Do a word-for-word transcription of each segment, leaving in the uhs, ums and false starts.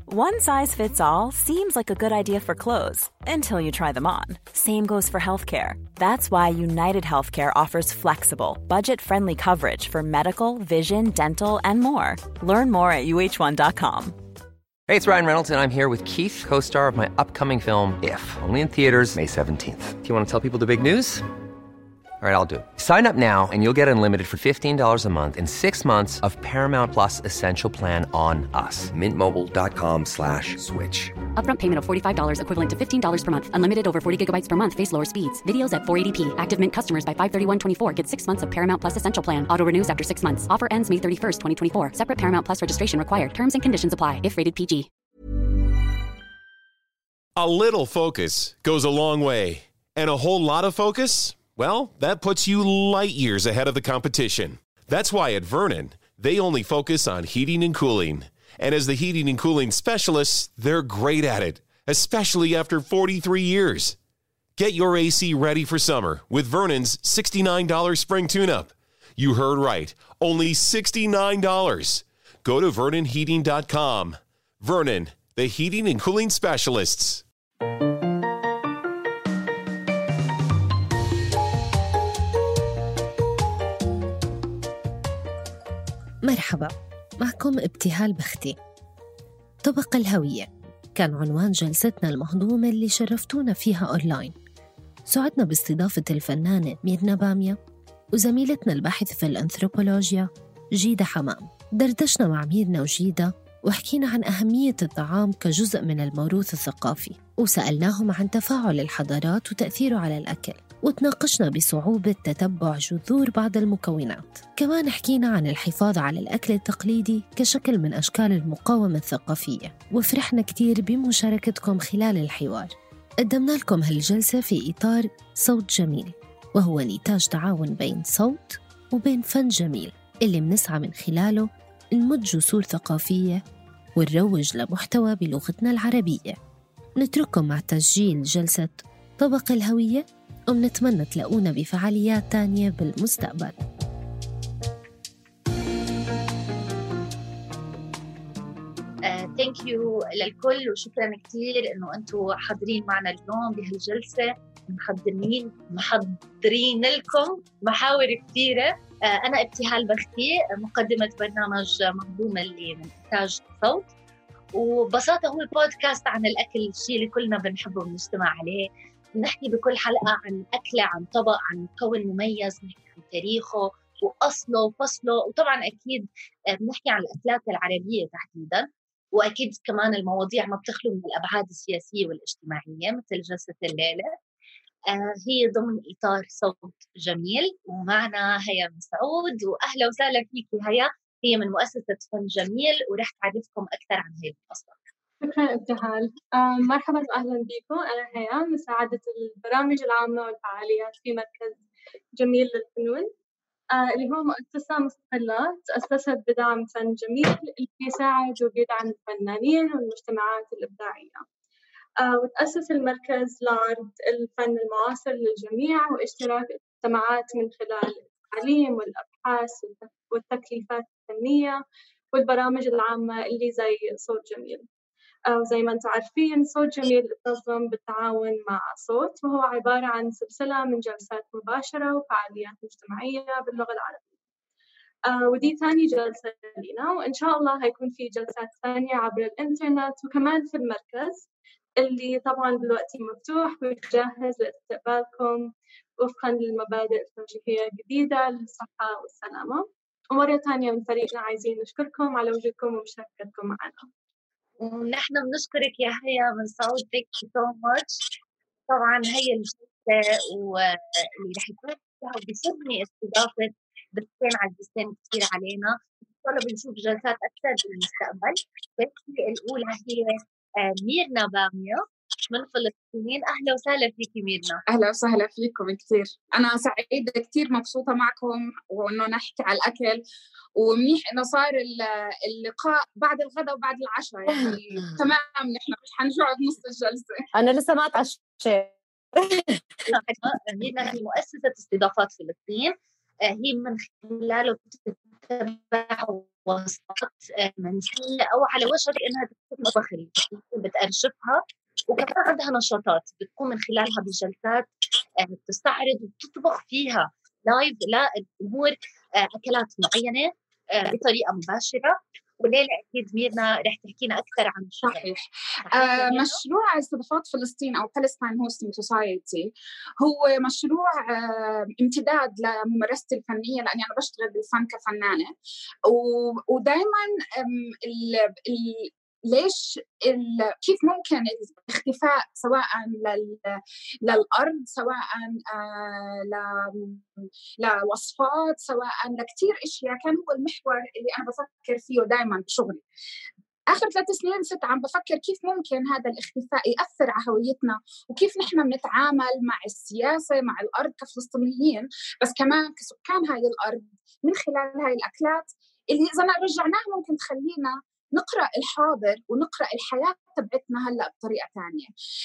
One size fits all seems like a good idea for clothes until you try them on. Same goes for healthcare. That's why United Healthcare offers flexible, budget-friendly coverage for medical, vision, dental, and more. Learn more at U H one dot com. Hey, it's Ryan Reynolds, and I'm here with Keith, co-star of my upcoming film, If, only in theaters May seventeenth. Do you want to tell people the big news? All right, I'll do it. Sign up now and you'll get unlimited for fifteen dollars a month and six months of Paramount Plus Essential Plan on us. Mint Mobile dot com slash switch. Upfront payment of forty-five dollars equivalent to fifteen dollars per month. Unlimited over forty gigabytes per month. Face lower speeds. Videos at four eighty p. Active Mint customers by five thirty-one twenty-four get six months of Paramount Plus Essential Plan. Auto renews after six months. Offer ends May thirty-first, twenty twenty-four. Separate Paramount Plus registration required. Terms and conditions apply if rated P G. A little focus goes a long way. And a whole lot of focus? Well, that puts you light years ahead of the competition. That's why at Vernon, they only focus on heating and cooling. And as the heating and cooling specialists, they're great at it, especially after forty-three years. Get your A C ready for summer with Vernon's sixty-nine dollars spring tune-up. You heard right, only sixty-nine dollars. Go to vernon heating dot com. Vernon, the heating and cooling specialists. مرحبا، معكم ابتهال بختي. طبق الهوية كان عنوان جلستنا المهضومة اللي شرفتونا فيها أونلاين. سعدنا باستضافة الفنانة ميرنا بامية وزميلتنا الباحثة في الأنثروبولوجيا جيدة حمام. دردشنا مع ميرنا وجيدة وحكينا عن أهمية الطعام كجزء من الموروث الثقافي، وسألناهم عن تفاعل الحضارات وتأثيره على الأكل، وتناقشنا بصعوبة تتبع جذور بعض المكونات. كمان حكينا عن الحفاظ على الأكل التقليدي كشكل من أشكال المقاومة الثقافية، وفرحنا كتير بمشاركتكم خلال الحوار. قدمنا لكم هالجلسة في إطار صوت جميل، وهو نتاج تعاون بين صوت وبين فن جميل اللي منسعى من خلاله نمد جسور ثقافية ونروج لمحتوى بلغتنا العربية. نترككم مع تسجيل جلسة طبق الهوية، ومنتمنى تلاقونا بفعاليات تانية بالمستقبل. ثانك uh, يو للكل، وشكرا كتير انه انتم حاضرين معنا اليوم بهالجلسة. محضرين محضرين لكم محاور كثيرة. uh, أنا ابتهال بختي، مقدمة برنامج مهضومة اللي من إنتاج صوت، وببساطة هو بودكاست عن الأكل، الشيء اللي كلنا بنحبه ونجتمع عليه. بنحكي بكل حلقة عن أكلة، عن طبق، عن مكون مميز، بنحكي عن تاريخه وأصله وفصله، وطبعا أكيد بنحكي عن الأكلات العربية تحديدا، وأكيد كمان المواضيع ما بتخلو من الأبعاد السياسية والاجتماعية مثل جلسة الليلة. آه هي ضمن إطار صوت جميل، ومعنا هيا مسعود. وأهلا وسهلا فيكي هيا، هي من مؤسسة فن جميل، ورح تعرفكم أكثر عن هي القصة. شكرا ابتهال. آه مرحبا وأهلا بكم. أنا هيا، مساعدة البرامج العامة والفعاليات في مركز جميل للفنون، آه اللي هو مؤسسة مستقلة تأسست بدعم فن جميل اللي يساعد وبيدعم الفنانين والمجتمعات الإبداعية. آه وتأسس المركز لعرض الفن المعاصر للجميع واشتراك المجتمعات من خلال التعليم والأبحاث والتكليفات الفنية والبرامج العامة اللي زي صوت جميل. آه وزي ما أنتم عارفين، صوت جميل تنظم بالتعاون مع صوت، وهو عبارة عن سلسلة من جلسات مباشرة وفعاليات مجتمعية باللغة العربية. آه ودي ثاني جلسة لنا، وإن شاء الله هيكون في جلسات ثانية عبر الإنترنت وكمان في المركز اللي طبعاً دلوقتي مفتوح وجاهز لاستقبالكم وفقاً للمبادئ التوجيهية الجديدة للصحة والسلامة. ومرة ثانية من فريقنا عايزين نشكركم على وجودكم ومشاركتكم معنا. ونحن بنشكرك يا هيا من سعود. thank you so much. طبعاً هي الجلسة واللي رح يكون فيها بيسرني استضافة ضيفتين عزيزتين كتير علينا. إن شاء الله بنشوف جلسات أكثر بالمستقبل. الجلسة الأولى هي ميرنا بامية من فلسطين. أهلا وسهلا فيكي ميرنا. أهلا وسهلا فيكم كتير. أنا سعيدة كتير، مبسوطة معكم وإنه نحكي على الأكل، ومنيح إنه صار اللقاء بعد الغداء وبعد العشاء، يعني تمام نحن مش حنجوع بنص الجلسة. أنا لسه ما اتعشيت. ميرنا هي مؤسسة استضافات فلسطين، هي من خلاله تبع وصفات منزلية أو على وشك إنها تطبخ بتأرشفها، وكمان عندها نشاطات بتكون من خلالها بالجلسات بتستعرض وبتطبخ فيها لايف للجمهور أكلات معينة بطريقة مباشرة. وليلى أكيد ميرنا رح تحكينا أكثر عن الشغل. صحيح. آه مشروع استضافات فلسطين أو Palestine Hosting Society هو مشروع آه امتداد لممارستي الفنية، لأني أنا بشتغل بالفن كفنانة، ودائما ال ال ليش كيف ممكن الاختفاء سواء لل للأرض سواء آه لوصفات سواء لكتير أشياء، كان هو المحور اللي أنا بفكر فيه دائما بشغلي. آخر ثلاث سنين ست عم بفكر كيف ممكن هذا الاختفاء يأثر على هويتنا، وكيف نحن بنتعامل مع السياسة مع الأرض كفلسطينيين، بس كمان كسكان هاي الأرض من خلال هاي الأكلات اللي إذا رجعناها ممكن تخلينا نقرأ الحاضر ونقرأ الحياة تبعتنا هلأ بطريقة تانية.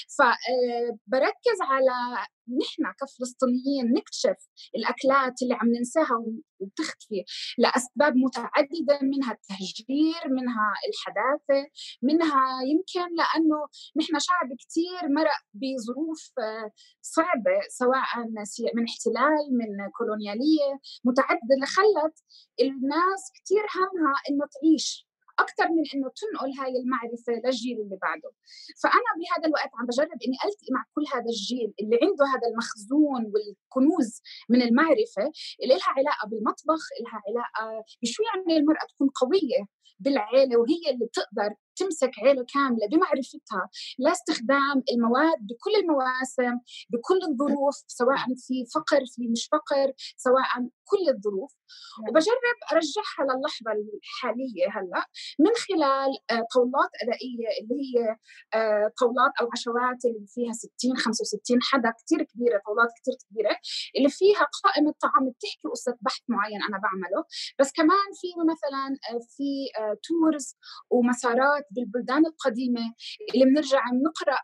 فبركز على نحن كفلسطينيين نكتشف الأكلات اللي عم ننساها وبتختفي لأسباب متعددة، منها التهجير، منها الحداثة، منها يمكن لأنه نحن شعب كتير مرق بظروف صعبة سواء من احتلال من كولونيالية متعددة اللي خلت الناس كتير همها إنه تعيش أكثر من إنه تنقل هاي المعرفة للجيل اللي بعده. فأنا بهذا الوقت عم بجرب إني ألتقي مع كل هذا الجيل اللي عنده هذا المخزون والكنوز من المعرفة اللي لها علاقة بالمطبخ، لها علاقة بشو يعني المرأة تكون قوية بالعيلة وهي اللي بتقدر تمسك عيلة كاملة بمعرفتها لاستخدام المواد بكل المواسم بكل الظروف، سواء في فقر في مش فقر، سواء كل الظروف. وبجرب أرجعها للحظة الحالية هلأ من خلال طاولات أدائية اللي هي طاولات أو عشوات اللي فيها ستين خمسة وستين حدا كتير كبيرة، طاولات كتير كبيرة اللي فيها قائمة طعام بتحكي قصة بحث معين أنا بعمله، بس كمان في مثلا في تورز ومسارات بالبلدان القديمة اللي بنرجع نقرأ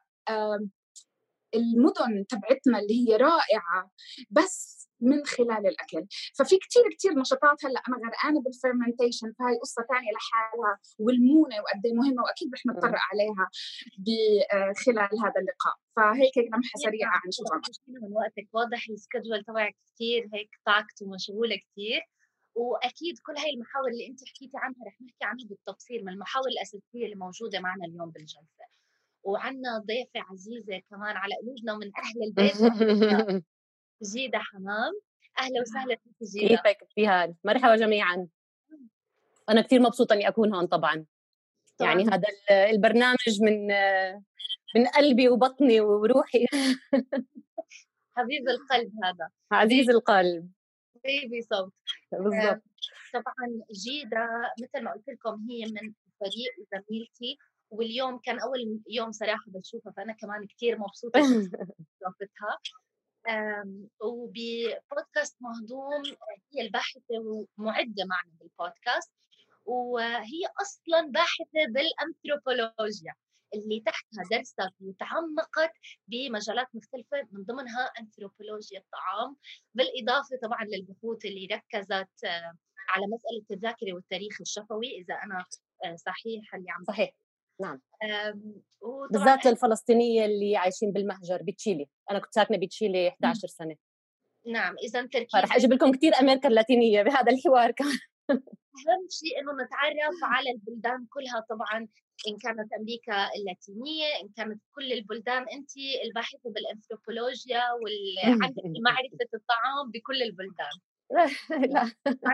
المدن تبعتنا اللي هي رائعة بس من خلال الأكل. ففي كتير كتير نشاطات هلأ أنا غرقانة بالفرمنتيشن، فهي قصة تانية لحالها، والمونة وقد ايه مهمة وأكيد رح نتطرق عليها بخلال هذا اللقاء. فهيك لمحة سريعة عن شو بعمل. من وقتك واضح السكجول تبعك كتير هيك طاقت ومشغولة كتير، وأكيد كل هاي المحاور اللي أنت حكيتي عنها رح نحكي عنها بالتفصيل من المحاور الأساسية اللي موجودة معنا اليوم بالجلسة. وعنا ضيفة عزيزة كمان على قلوبنا من أهل البيت جيدة حمام. أهلا وسهلا فيك جيدة. كيفك ابتهال؟ مرحبا جميعا. أنا كثير مبسوطة إني أكون هون طبعا. طبعاً. يعني هذا البرنامج من من قلبي وبطني وروحي. حبيب القلب هذا. عزيز القلب. بيبي صوت. بالضبط. طبعا جيدة مثل ما قلت لكم هي من فريق زميلتي، واليوم كان أول يوم صراحة بشوفها، فأنا كمان كتير مبسوطة شوفتها. وببودكاست مهضوم هي الباحثة ومعدة معنا بالبودكاست، وهي أصلاً باحثة بالأنثروبولوجيا اللي تحتها درست وتعمقت بمجالات مختلفة من ضمنها أنثروبولوجيا الطعام، بالإضافة طبعاً للبحوث اللي ركزت على مسألة الذاكرة والتاريخ الشفوي إذا أنا صحيح اللي عم صحيح. نعم. بالذات للفلسطينية اللي عايشين بالمهجر بتشيلي. أنا كنت ساكنة بتشيلي إحدى عشرة سنة. نعم. إذا تركيز رح أجيب لكم كتير أمريكا اللاتينية بهذا الحوار كمان. أهم شيء إنه نتعرف على البلدان كلها طبعاً، إن كانت أمريكا اللاتينية إن كانت كل البلدان. أنت الباحثة بالأنثروبولوجيا واللي عندك معرفة الطعام بكل البلدان. لا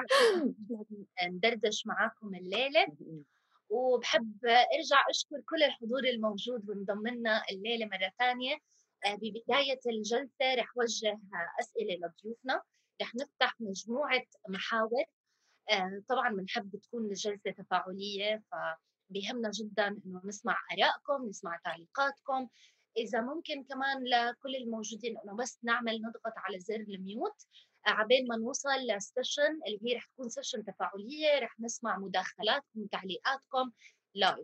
ندردش معاكم الليلة، وبحب أرجع أشكر كل الحضور الموجود وانضم لنا الليلة مرة ثانية. ببداية الجلسة رح وجه أسئلة لضيوفنا، رح نفتح مجموعة محاور. طبعاً بنحب تكون الجلسة تفاعلية، فبيهمنا جداً إنه نسمع آرائكم نسمع تعليقاتكم. إذا ممكن كمان لكل الموجودين إنه بس نعمل نضغط على زر الميوت عبين ما نوصل للسيشن اللي هي رح تكون سيشن تفاعلية، رح نسمع مداخلاتكم وتعليقاتكم لايف.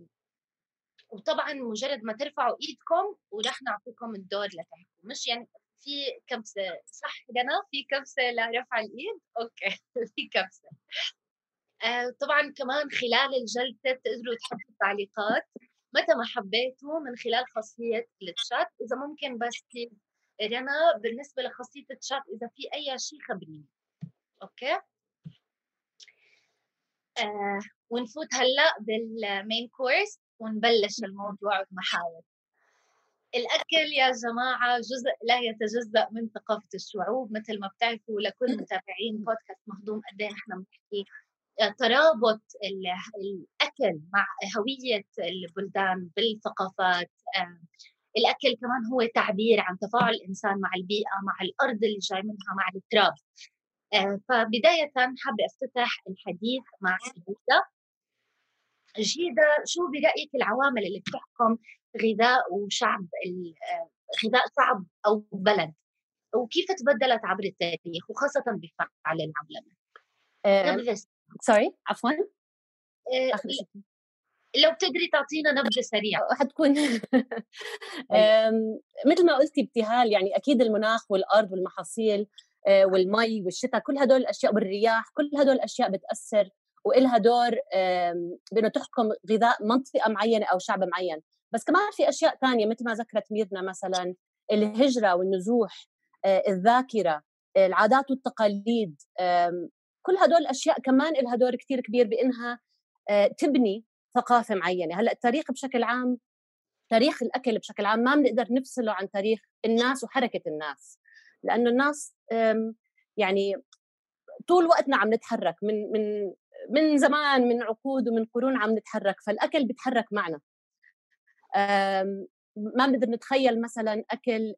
وطبعاً مجرد ما ترفعوا إيدكم ورح نعطيكم الدور لتحكوا، مش يعني في كبسة صح رنا؟ في كبسة لرفع الإيد؟ أوكي في كبسة. آه طبعا كمان خلال الجلسة تقدروا تحطوا تعليقات متى ما حبيتوا من خلال خاصية التشات. إذا ممكن بس رنا بالنسبة لخاصية التشات إذا في أي شيء خبريني. أوكي آه ونفوت هلأ بالمين كورس ونبلش الموضوع والمحاور. الأكل يا جماعة جزء لا يتجزأ من ثقافة الشعوب. مثل ما بتعرفوا لكل متابعين بودكاست مهضوم قد ايه احنا بنحكي ترابط الأكل مع هوية البلدان بالثقافات. الأكل كمان هو تعبير عن تفاعل الإنسان مع البيئة، مع الأرض اللي جاي منها، مع التراب. فبداية حابة أفتتح الحديث مع جيدة. جيدة شو برأيك العوامل اللي بتحكم غذاء وشعب غذاء شعب أو بلد، وكيف تبدلت عبر التاريخ وخاصة بفعل العولمة؟ سوري عفوا آخر لو بتقدري تعطينا نبذة سريعة حتكون مثل ما قلتي ابتهال، يعني أكيد المناخ والأرض والمحاصيل والمي والشتاء كل هدول الأشياء والرياح كل هدول الأشياء بتأثر وإلها دور بأنه تحكم غذاء منطقة معينة أو شعب معين. بس كمان في أشياء تانية مثل ما ذكرت ميرنا، مثلا الهجرة والنزوح، الذاكرة، العادات والتقاليد، كل هدول الأشياء كمان إلها دور كتير كبير بأنها تبني ثقافة معينة. هلأ التاريخ بشكل عام، تاريخ الأكل بشكل عام ما بنقدر نفصله عن تاريخ الناس وحركة الناس، لأنه الناس يعني طول وقتنا عم نتحرك من من من زمان، من عقود ومن قرون عم نتحرك، فالأكل بيتحرك معنا. ما بنقدر نتخيل مثلا أكل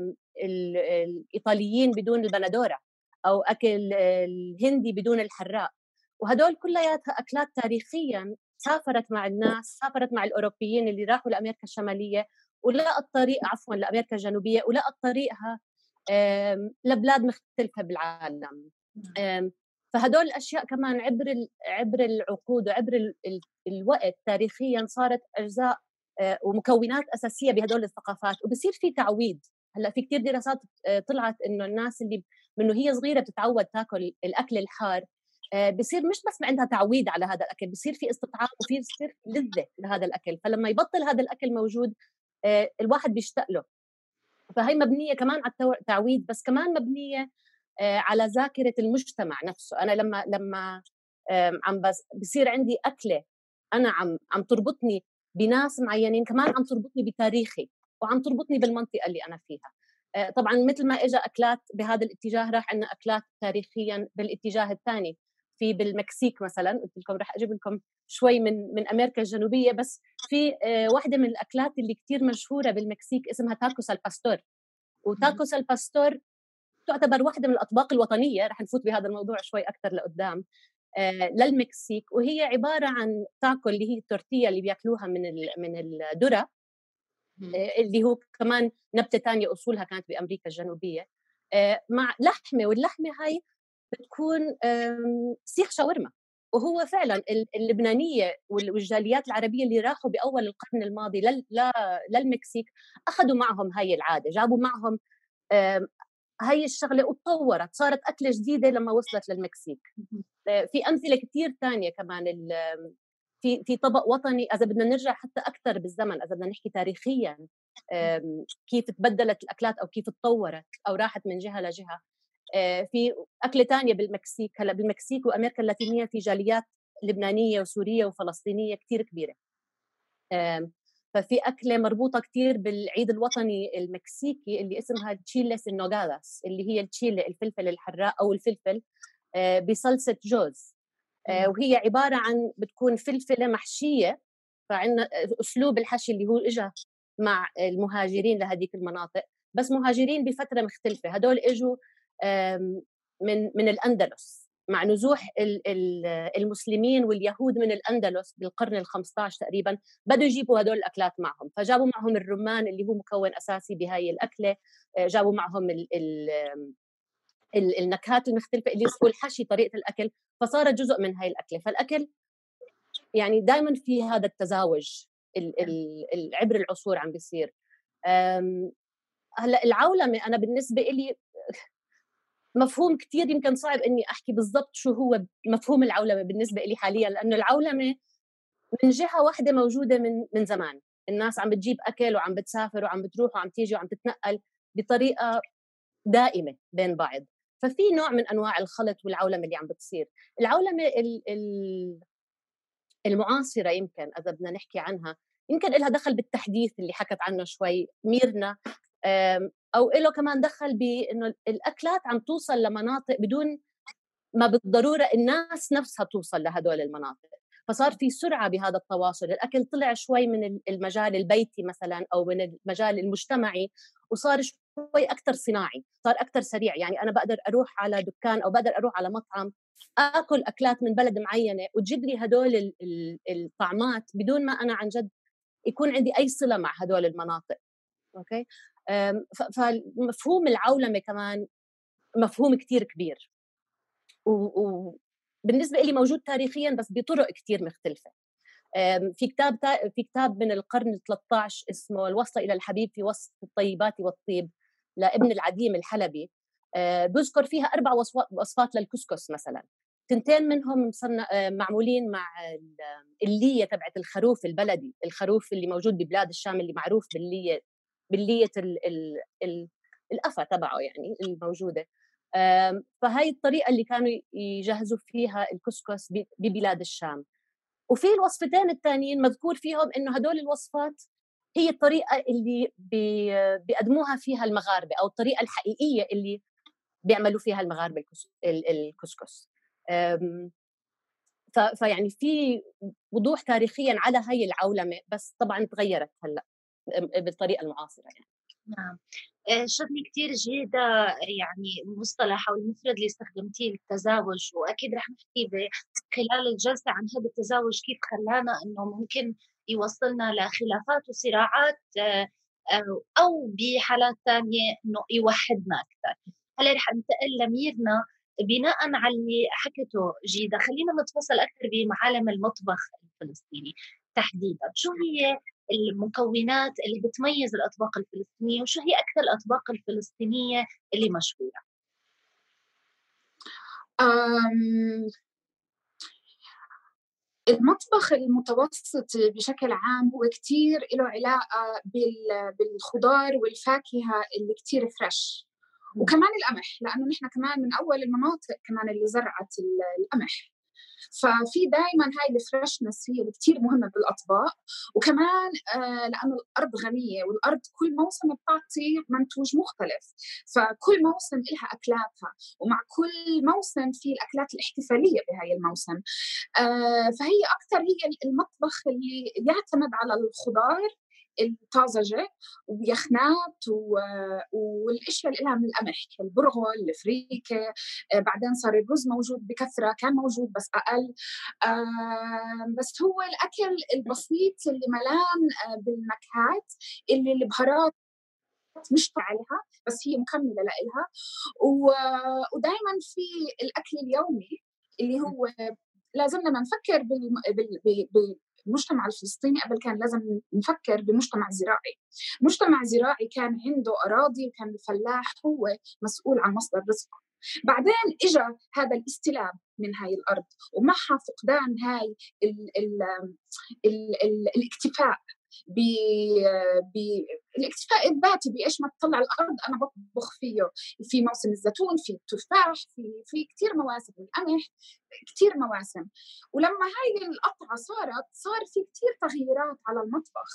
الإيطاليين بدون البندورة أو أكل الهندي بدون الحراق، وهدول كلياتها أكلات تاريخياً سافرت مع الناس، سافرت مع الأوروبيين اللي راحوا لأمريكا الشمالية ولقت طريق عفواً لأمريكا الجنوبية ولقت طريقها لبلاد مختلفة بالعالم. فهدول الأشياء كمان عبر عبر العقود وعبر ال ال الوقت تاريخياً صارت أجزاء ومكونات أساسية بهدول الثقافات، وبصير في تعويض. هلا في كتير دراسات طلعت إنه الناس اللي منه هي صغيرة بتتعود تاكل الأكل الحار بصير مش بس عندها تعويد على هذا الأكل، بصير في استطعام وفي بصير لذة لهذا الأكل، فلما يبطل هذا الأكل موجود الواحد بيشتاق له. فهي مبنية كمان على التعويد، بس كمان مبنية على ذاكرة المجتمع نفسه. أنا لما لما عم بس بصير عندي أكلة أنا عم عم تربطني بناس معينين، كمان عم تربطني بتاريخي وعم تربطني بالمنطقة اللي أنا فيها. طبعا مثل ما إجا أكلات بهذا الاتجاه راح عنا أكلات تاريخيا بالاتجاه الثاني. في بالمكسيك مثلا، قلت لكم راح أجيب لكم شوي من من أمريكا الجنوبية، بس في واحدة من الأكلات اللي كتير مشهورة بالمكسيك اسمها تاكوس الباستور. وتاكوس الباستور تعتبر واحدة من الأطباق الوطنية، راح نفوت بهذا الموضوع شوي أكثر لقدام، للمكسيك. وهي عبارة عن تاكو اللي هي التورتية اللي بياكلوها من من الذرة، اللي هو كمان نبتة تانية أصولها كانت بأمريكا الجنوبية، مع لحمة، واللحمة هاي بتكون سيخ شاورما. وهو فعلا اللبنانية والجاليات العربية اللي راحوا بأول القرن الماضي للمكسيك أخذوا معهم هاي العادة، جابوا معهم هاي الشغلة وتطورت صارت أكلة جديدة لما وصلت للمكسيك. في أمثلة كتير تانية كمان. في في طبق وطني إذا بدنا نرجع حتى أكثر بالزمن، إذا بدنا نحكي تاريخيا كيف تبدلت الأكلات أو كيف تطورت أو راحت من جهة لجهة. في أكلة تانية بالمكسيك. هلا بالمكسيك وأمريكا اللاتينية في جاليات لبنانية وسورية وفلسطينية كتير كبيرة، ففي أكلة مربوطة كتير بالعيد الوطني المكسيكي اللي اسمها تشيلس النوغاداس، اللي هي التشيلي الفلفل الحراء أو الفلفل بصلصة جوز. وهي عبارة عن بتكون فلفلة محشية، فعندنا أسلوب الحشي اللي هو إجا مع المهاجرين لهذيك المناطق، بس مهاجرين بفترة مختلفة. هدول إجوا من من الأندلس مع نزوح المسلمين واليهود من الأندلس بالقرن الخمسة عشر تقريبا، بدوا يجيبوا هدول الأكلات معهم، فجابوا معهم الرمان اللي هو مكون أساسي بهاي الأكلة، جابوا معهم ال ال النكهات المختلفة اللي هو الحشي طريقة الأكل، فصارت جزء من هاي الأكلة. فالأكل يعني دائما في هذا التزاوج عبر العصور عم بيصير. هلا العولمه انا بالنسبه لي مفهوم كتير يمكن صعب اني احكي بالضبط شو هو مفهوم العولمه بالنسبه لي حاليا، لانه العولمه من جهه واحده موجوده من من زمان. الناس عم بتجيب اكل وعم بتسافر وعم بتروح وعم تيجي وعم تتنقل بطريقه دائمه بين بعض، ففي نوع من انواع الخلط والعولمه اللي عم بتصير. العولمه ال ال المعاصره يمكن اذا بدنا نحكي عنها يمكن لها دخل بالتحديث اللي حكت عنه شوي ميرنا، او له كمان دخل بانه الاكلات عم توصل لمناطق بدون ما بالضروره الناس نفسها توصل لهدول المناطق، فصار في سرعه بهذا التواصل. الاكل طلع شوي من المجال البيتي مثلا او من المجال المجتمعي وصار شوي اكثر صناعي، صار اكثر سريع. يعني انا بقدر اروح على دكان او بقدر اروح على مطعم اكل اكلات من بلد معينه وتجيب لي هدول الطعمات بدون ما انا عن جد يكون عندي اي صله مع هدول المناطق. اوكي، فمفهوم العولمه كمان مفهوم كتير كبير، وبالنسبه لي موجود تاريخيا بس بطرق كتير مختلفه. في كتاب في كتاب من القرن الثالث عشر اسمه الوصلة إلى الحبيب في وصف الطيبات والطيب لابن العديم الحلبي، بذكر فيها أربع وصفات للكسكس مثلا، تنتين منهم معمولين مع اللية تبعت الخروف البلدي، الخروف اللي موجود ببلاد الشام اللي معروف باللية باللية ال ال ال الأفة تبعه يعني الموجودة. فهاي الطريقة اللي كانوا يجهزوا فيها الكسكس ببلاد الشام. وفي الوصفتين الثانيين مذكور فيهم إنه هدول الوصفات هي الطريقة اللي بي بيقدموها فيها المغاربة أو الطريقة الحقيقية اللي بيعملوا فيها المغاربة الكسكس. فيعني في وضوح تاريخيا على هاي العولمة، بس طبعا تغيرت هلأ بالطريقة المعاصرة يعني. نعم، شغلة كتير جيدة يعني مصطلح أو المفرد اللي استخدمتيه التزاوج، وأكيد رح نحكي خلال الجلسة عن هذا التزاوج كيف خلانا إنه ممكن يوصلنا لخلافات وصراعات أو بحالات تانية إنه يوحدنا أكثر. هلا رح ننتقل لميرنا بناء على اللي حكته جيدة، خلينا نتفصل أكثر بمعالم المطبخ الفلسطيني تحديدا. شو هي المكونات اللي بتميز الأطباق الفلسطينية وشو هي أكثر الأطباق الفلسطينية اللي مشهورة؟ المطبخ المتوسط بشكل عام هو كتير له علاقة بالخضار والفاكهة اللي كتير فريش، وكمان القمح، لأنه نحن كمان من أول المناطق كمان اللي زرعت القمح، ففي دائما هاي الفريشنس هي اللي كتير مهمة بالأطباق. وكمان آه لأنه الأرض غنية، والأرض كل موسم بتعطي منتوج مختلف، فكل موسم إلها أكلاتها، ومع كل موسم في الأكلات الاحتفالية بهاي الموسم. آه فهي أكتر هي المطبخ اللي يعتمد على الخضار الطازجة وبيخنات والاشياء اللي لها من القمح، البرغل، الفريكه. آه بعدين صار الرز موجود بكثره، كان موجود بس اقل. آه بس هو الاكل البسيط اللي ملان آه بالنكهات، اللي البهارات مش عليها بس هي مكمله لها. ودائما في الاكل اليومي اللي هو لازمنا ما نفكر بال, بال... بال... المجتمع الفلسطيني قبل كان لازم نفكر بمجتمع زراعي. مجتمع زراعي كان عنده أراضي، وكان الفلاح هو مسؤول عن مصدر رزقه. بعدين إجا هذا الاستلاب من هاي الأرض، ومعها فقدان هاي ال ال ال ال الاكتفاء بالاكتفاء الذاتي بإيش ما تطلع الأرض أنا بطبخ فيه. في موسم الزيتون، في التفاح، في في كتير مواسم، القمح كتير مواسم. ولما هاي القطعة صارت صار في كتير تغييرات على المطبخ،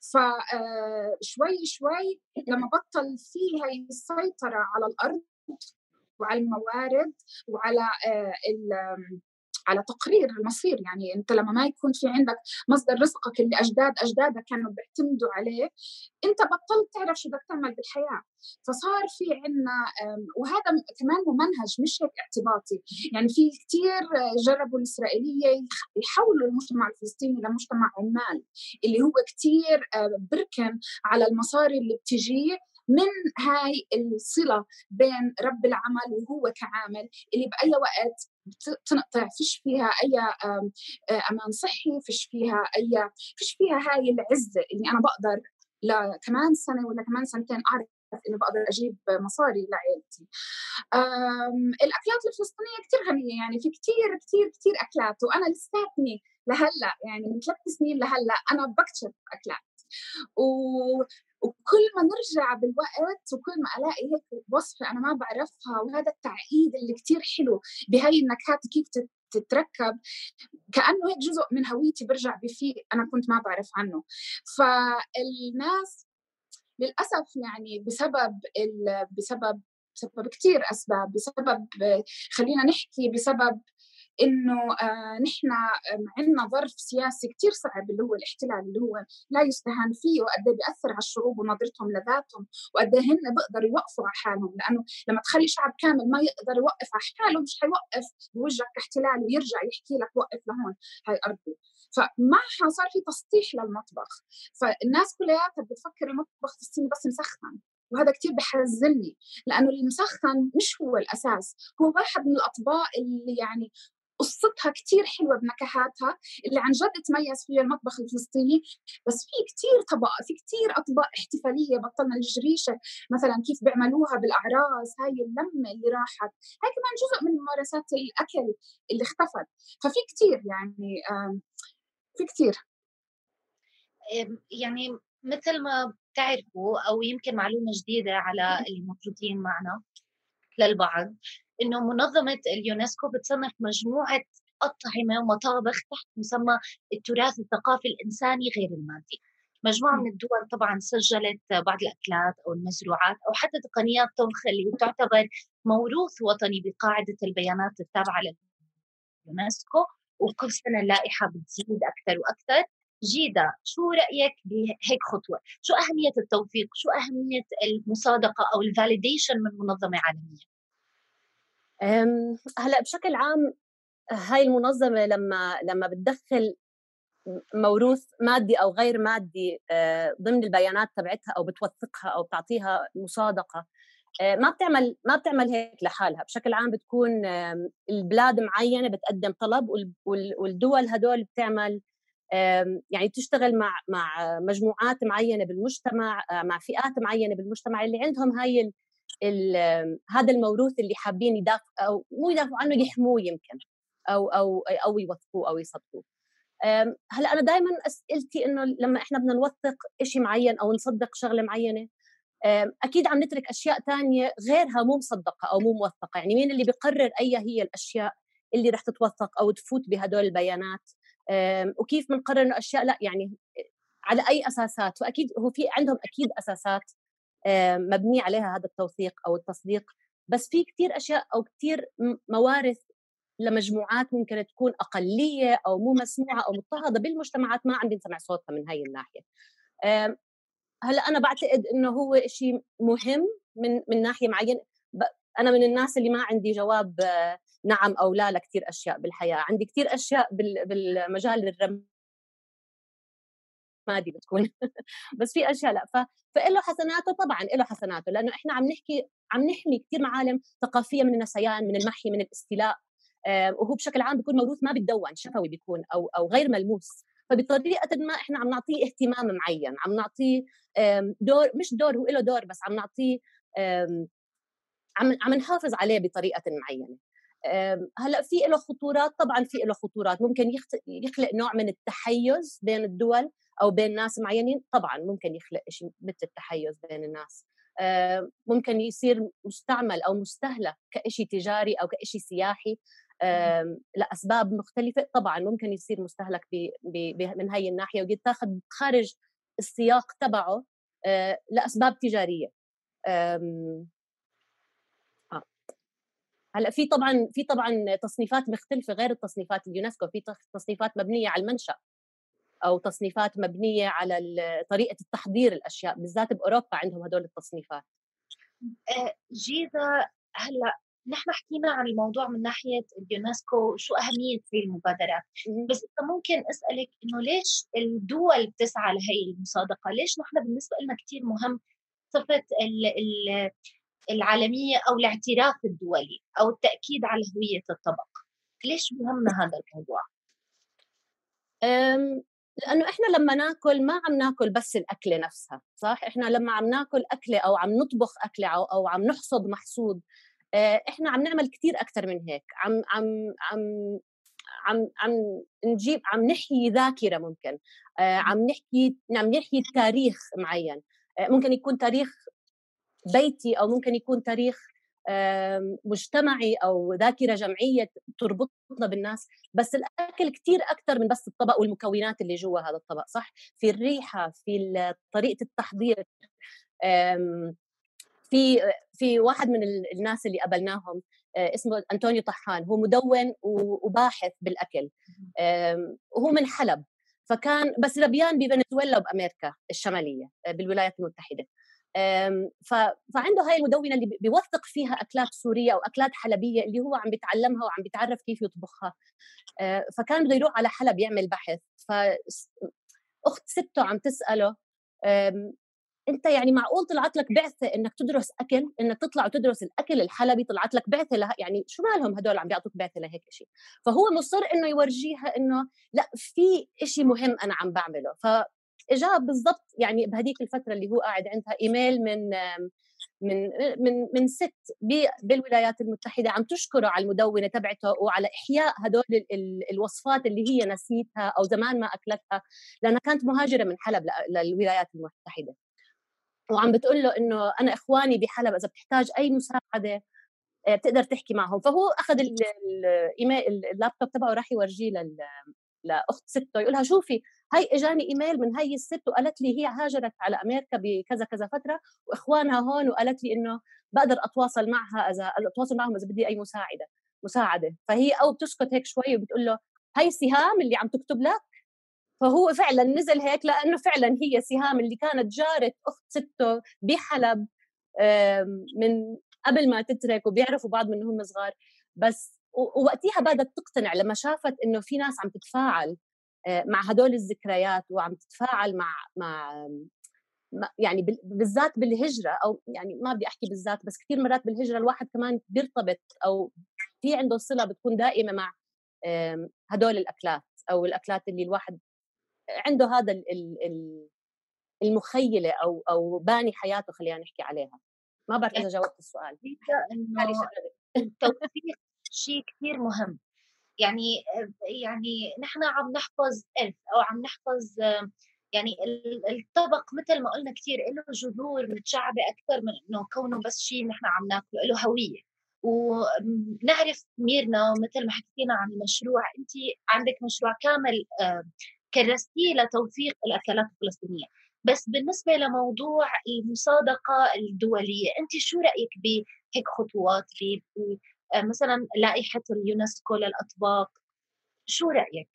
فشوي شوي لما بطل في هاي السيطرة على الأرض وعلى الموارد وعلى ال على تقرير المصير. يعني أنت لما ما يكون في عندك مصدر رزقك اللي أجداد أجدادك كانوا بيعتمدوا عليه، أنت بطلت تعرف شو بدك تعمل بالحياة. فصار في عنا، وهذا كمان منهج مش هيك اعتباطي. يعني في كتير جربوا الإسرائيلية يحولوا المجتمع الفلسطيني لمجتمع عمال، اللي هو كتير بركن على المصاري اللي بتجيه من هاي الصلة بين رب العمل وهو كعامل، اللي بأي وقت تنقطع، فيش فيها أي أمان صحي، فيش فيها أي فيش فيها هاي العزة اللي أنا بقدر لكمان سنة ولا كمان سنتين أعرف إني بقدر أجيب مصاري لعائلتي. الأكلات الفلسطينية كتير غنية، يعني في كتير كتير كتير أكلات، وأنا لساتني لهلأ يعني من ثلاث سنين لهلأ أنا بكتشف أكلات، و وكل ما نرجع بالوقت وكل ما ألاقي هيك وصفة أنا ما بعرفها، وهذا التعقيد اللي كتير حلو بهاي النكهات كيف تتركب، كأنه هيك جزء من هويتي برجع بفيه أنا كنت ما بعرف عنه. فالناس للأسف يعني بسبب ال... بسبب بسبب كتير أسباب، بسبب خلينا نحكي بسبب إنه آه نحن عندنا ظرف سياسي كتير صعب اللي هو الاحتلال، اللي هو لا يستهان فيه، وقد بيأثر على الشعوب ونظرتهم لذاتهم، وقد هن بيقدروا يوقفوا على حالهم، لأنه لما تخلي شعب كامل ما يقدر يوقف على حاله مش هيوقف بوجهك احتلال ويرجع يحكي لك وقف لهون هاي أرضي. فمعها صار في تسطيح للمطبخ، فالناس كلها بتفكر المطبخ الصيني بس مسخن، وهذا كتير بحزني، لأنه المسخن مش هو الأساس، هو واحد من الأطباق اللي يعني قصتها كتير حلوة بنكهاتها اللي عن جد تميز فيها المطبخ الفلسطيني. بس في كتير طبق في كتير أطباق احتفالية بطلنا، الجريشة مثلا كيف بيعملوها بالأعراس، هاي اللمة اللي راحت، هاي كمان جزء من ممارسات الأكل اللي اختفت. ففي كتير يعني في كتير يعني مثل ما بتعرفوا أو يمكن معلومة جديدة على اللي موجودين معنا للبعض، إنه منظمة اليونسكو بتصنف مجموعة أطعمة ومطابخ تحت مسمى التراث الثقافي الإنساني غير المادي. مجموعة من الدول طبعا سجلت بعض الأكلات أو المزروعات أو حتى تقنيات طبخ اللي تعتبر موروث وطني بقاعدة البيانات التابعة لليونسكو، وكل سنة اللائحة بتزيد أكثر وأكثر. جيدة، شو رأيك بهيك خطوة؟ شو أهمية التوثيق؟ شو أهمية المصادقة أو الفاليديشن من منظمة عالمية؟ هلأ بشكل عام هاي المنظمة لما لما بتدخل موروث مادي أو غير مادي ضمن البيانات تبعتها أو بتوثقها أو بتعطيها مصادقة، ما بتعمل ما بتعمل هيك لحالها. بشكل عام بتكون البلاد معينة بتقدم طلب، والدول هدول بتعمل يعني تشتغل مع مع مجموعات معينة بالمجتمع، مع فئات معينة بالمجتمع اللي عندهم هاي ال ال هذا الموروث اللي حابين يدافعوا أو مو يدافعوا عنه، يحموه يمكن أو أو أو يوثقوه أو يصدقوه. هلا أنا دائما أسئلتي إنه لما إحنا بدنا نوثق إشي معين أو نصدق شغلة معينة، أكيد عم نترك أشياء تانية غيرها مو مصدقة أو مو موثقة. يعني مين اللي بيقرر أي هي الأشياء اللي رح تتوثق أو تفوت بهدول البيانات؟ وكيف بنقرر إنه أشياء لا، يعني على أي أساسات؟ وأكيد هو في عندهم أكيد أساسات مبنية عليها هذا التوثيق أو التصديق، بس في كتير أشياء أو كتير موارث لمجموعات ممكن تكون أقلية أو مو مسموعة أو مضطهدة بالمجتمعات ما عم بنسمع صوتها من هاي الناحية. هلا أنا بعتقد إنه هو إشي مهم من من ناحية معينة. أنا من الناس اللي ما عندي جواب نعم أو لا لكتير أشياء بالحياة، عندي كتير أشياء بالمجال الرمادي بتكون بس في أشياء لا. ف فإله حسناته طبعا، إله حسناته، لأنه إحنا عم نحكي عم نحمي كتير معالم ثقافية من النسيان، من المحي، من الاستيلاء، وهو بشكل عام بيكون موروث ما بيتدون، شفوي بيكون أو أو غير ملموس. فبطريقة ما إحنا عم نعطيه اهتمام معين، عم نعطيه دور، مش دور هو له دور، بس عم نعطيه عم عم نحافظ عليه بطريقة معينة. هلا في له خطورات، طبعا في له خطورات، ممكن يخلق نوع من التحيز بين الدول أو بين ناس معينين. طبعا ممكن يخلق شيء مثل التحيز بين الناس، ممكن يصير مستعمل أو مستهلك كإشي تجاري أو كإشي سياحي لأسباب مختلفة. طبعا ممكن يصير مستهلك ب ب من هاي الناحية ويتاخذ خارج السياق تبعه لأسباب تجارية. هلا في طبعا في طبعا تصنيفات مختلفة غير التصنيفات اليونسكو، في تصنيفات مبنية على المنشأ أو تصنيفات مبنية على طريقة التحضير الأشياء، بالذات بأوروبا عندهم هدول التصنيفات. جيدة، هلا نحن حكينا عن الموضوع من ناحية اليونسكو شو أهمية هي المبادرات، بس إذا ممكن أسألك إنه ليش الدول بتسعى لهي المصادقة؟ ليش نحن بالنسبة لنا كتير مهم صفة العالمية أو الاعتراف الدولي أو التأكيد على هوية الطبق؟ ليش مهمنا هذا الموضوع؟ لأنه إحنا لما ناكل ما عم ناكل بس الأكلة نفسها، صح؟ إحنا لما عم ناكل أكلة أو عم نطبخ أكلة أو, أو عم نحصد محصود، إحنا عم نعمل كتير أكتر من هيك. عم عم عم عم عم نجيب عم نحيي ذاكرة، ممكن عم نحكي عم نحيي تاريخ معين، ممكن يكون تاريخ بيتي أو ممكن يكون تاريخ مجتمعي أو ذاكرة جمعية تربطنا بالناس. بس الأكل كتير أكتر من بس الطبق والمكونات اللي جوا هذا الطبق، صح؟ في الريحة، في طريقة التحضير. في في واحد من الناس اللي قابلناهم اسمه أنطونيو طحان، هو مدون وباحث بالأكل، وهو من حلب، فكان بس ربيان بفنزويلا وبأمريكا الشمالية بالولايات المتحدة. فعنده هاي المدونة اللي بيوثق فيها أكلات سورية أو أكلات حلبية اللي هو عم بيتعلمها وعم بيتعرف كيف يطبخها. فكان بده يروح على حلب يعمل بحث، فأخت سته عم تسأله أنت يعني معقول طلعت لك بعثة إنك تدرس أكل، إنك تطلع وتدرس الأكل الحلبي، طلعت لك بعثة له، يعني شو مالهم هدول عم بيعطوك بعثة لهيك شيء؟ فهو مصر إنه يورجيها إنه لا، في إشي مهم أنا عم بعمله. فإجا بالضبط يعني بهديك الفترة اللي هو قاعد عندها إيميل من من من من ست بالولايات المتحدة عم تشكره على المدونة تبعته وعلى إحياء هدول الوصفات اللي هي نسيتها أو زمان ما أكلتها، لأنها كانت مهاجرة من حلب للولايات المتحدة. وعم بتقول له إنه أنا إخواني بحلب إذا بتحتاج أي مساعدة بتقدر تحكي معهم. فهو أخذ الإيميل اللابتوب تبعه وراح يورجيه لل لأخت سته، يقولها شوفي هاي إجاني إيميل من هاي الست وقالت لي هي هاجرت على أمريكا بكذا كذا فترة وإخوانها هون، وقالت لي إنه بقدر أتواصل معها إذا أتواصل معهم إذا بدي أي مساعدة مساعدة فهي أو بتسكت هيك شوي وبتقول له هاي سهام اللي عم تكتب لك. فهو فعلا نزل هيك لأنه فعلا هي سهام اللي كانت جارة أخت سته بحلب من قبل ما تترك، وبيعرفوا بعض من هم صغار. بس ووقتها بدأت تقتنع لما شافت إنه في ناس عم تتفاعل مع هدول الذكريات وعم تتفاعل مع مع يعني بالذات بالهجرة، أو يعني ما بدي أحكي بالذات بس كثير مرات بالهجرة الواحد كمان بيرتبط أو في عنده صلة بتكون دائمة مع هدول الأكلات أو الأكلات اللي الواحد عنده هذا المخيلة أو أو باني حياته، خلينا نحكي عليها. ما بعرف إذا جاوبت السؤال. إنه التوثيق شيء كثير مهم. يعني يعني نحن عم نحفظ إرث أو عم نحفظ يعني الطبق مثل ما قلنا كثير له جذور متشعبة أكثر من إنه كونه بس شيء نحن عم ناكله، له هوية ونعرف ميرنا. مثل ما حكينا عن المشروع، أنت عندك مشروع كامل كرستيه لتوثيق الأكلات الفلسطينية. بس بالنسبة لموضوع المصادقة الدولية، أنت شو رأيك بهيك خطوات في مثلا لائحة اليونسكو للأطباق؟ شو رأيك؟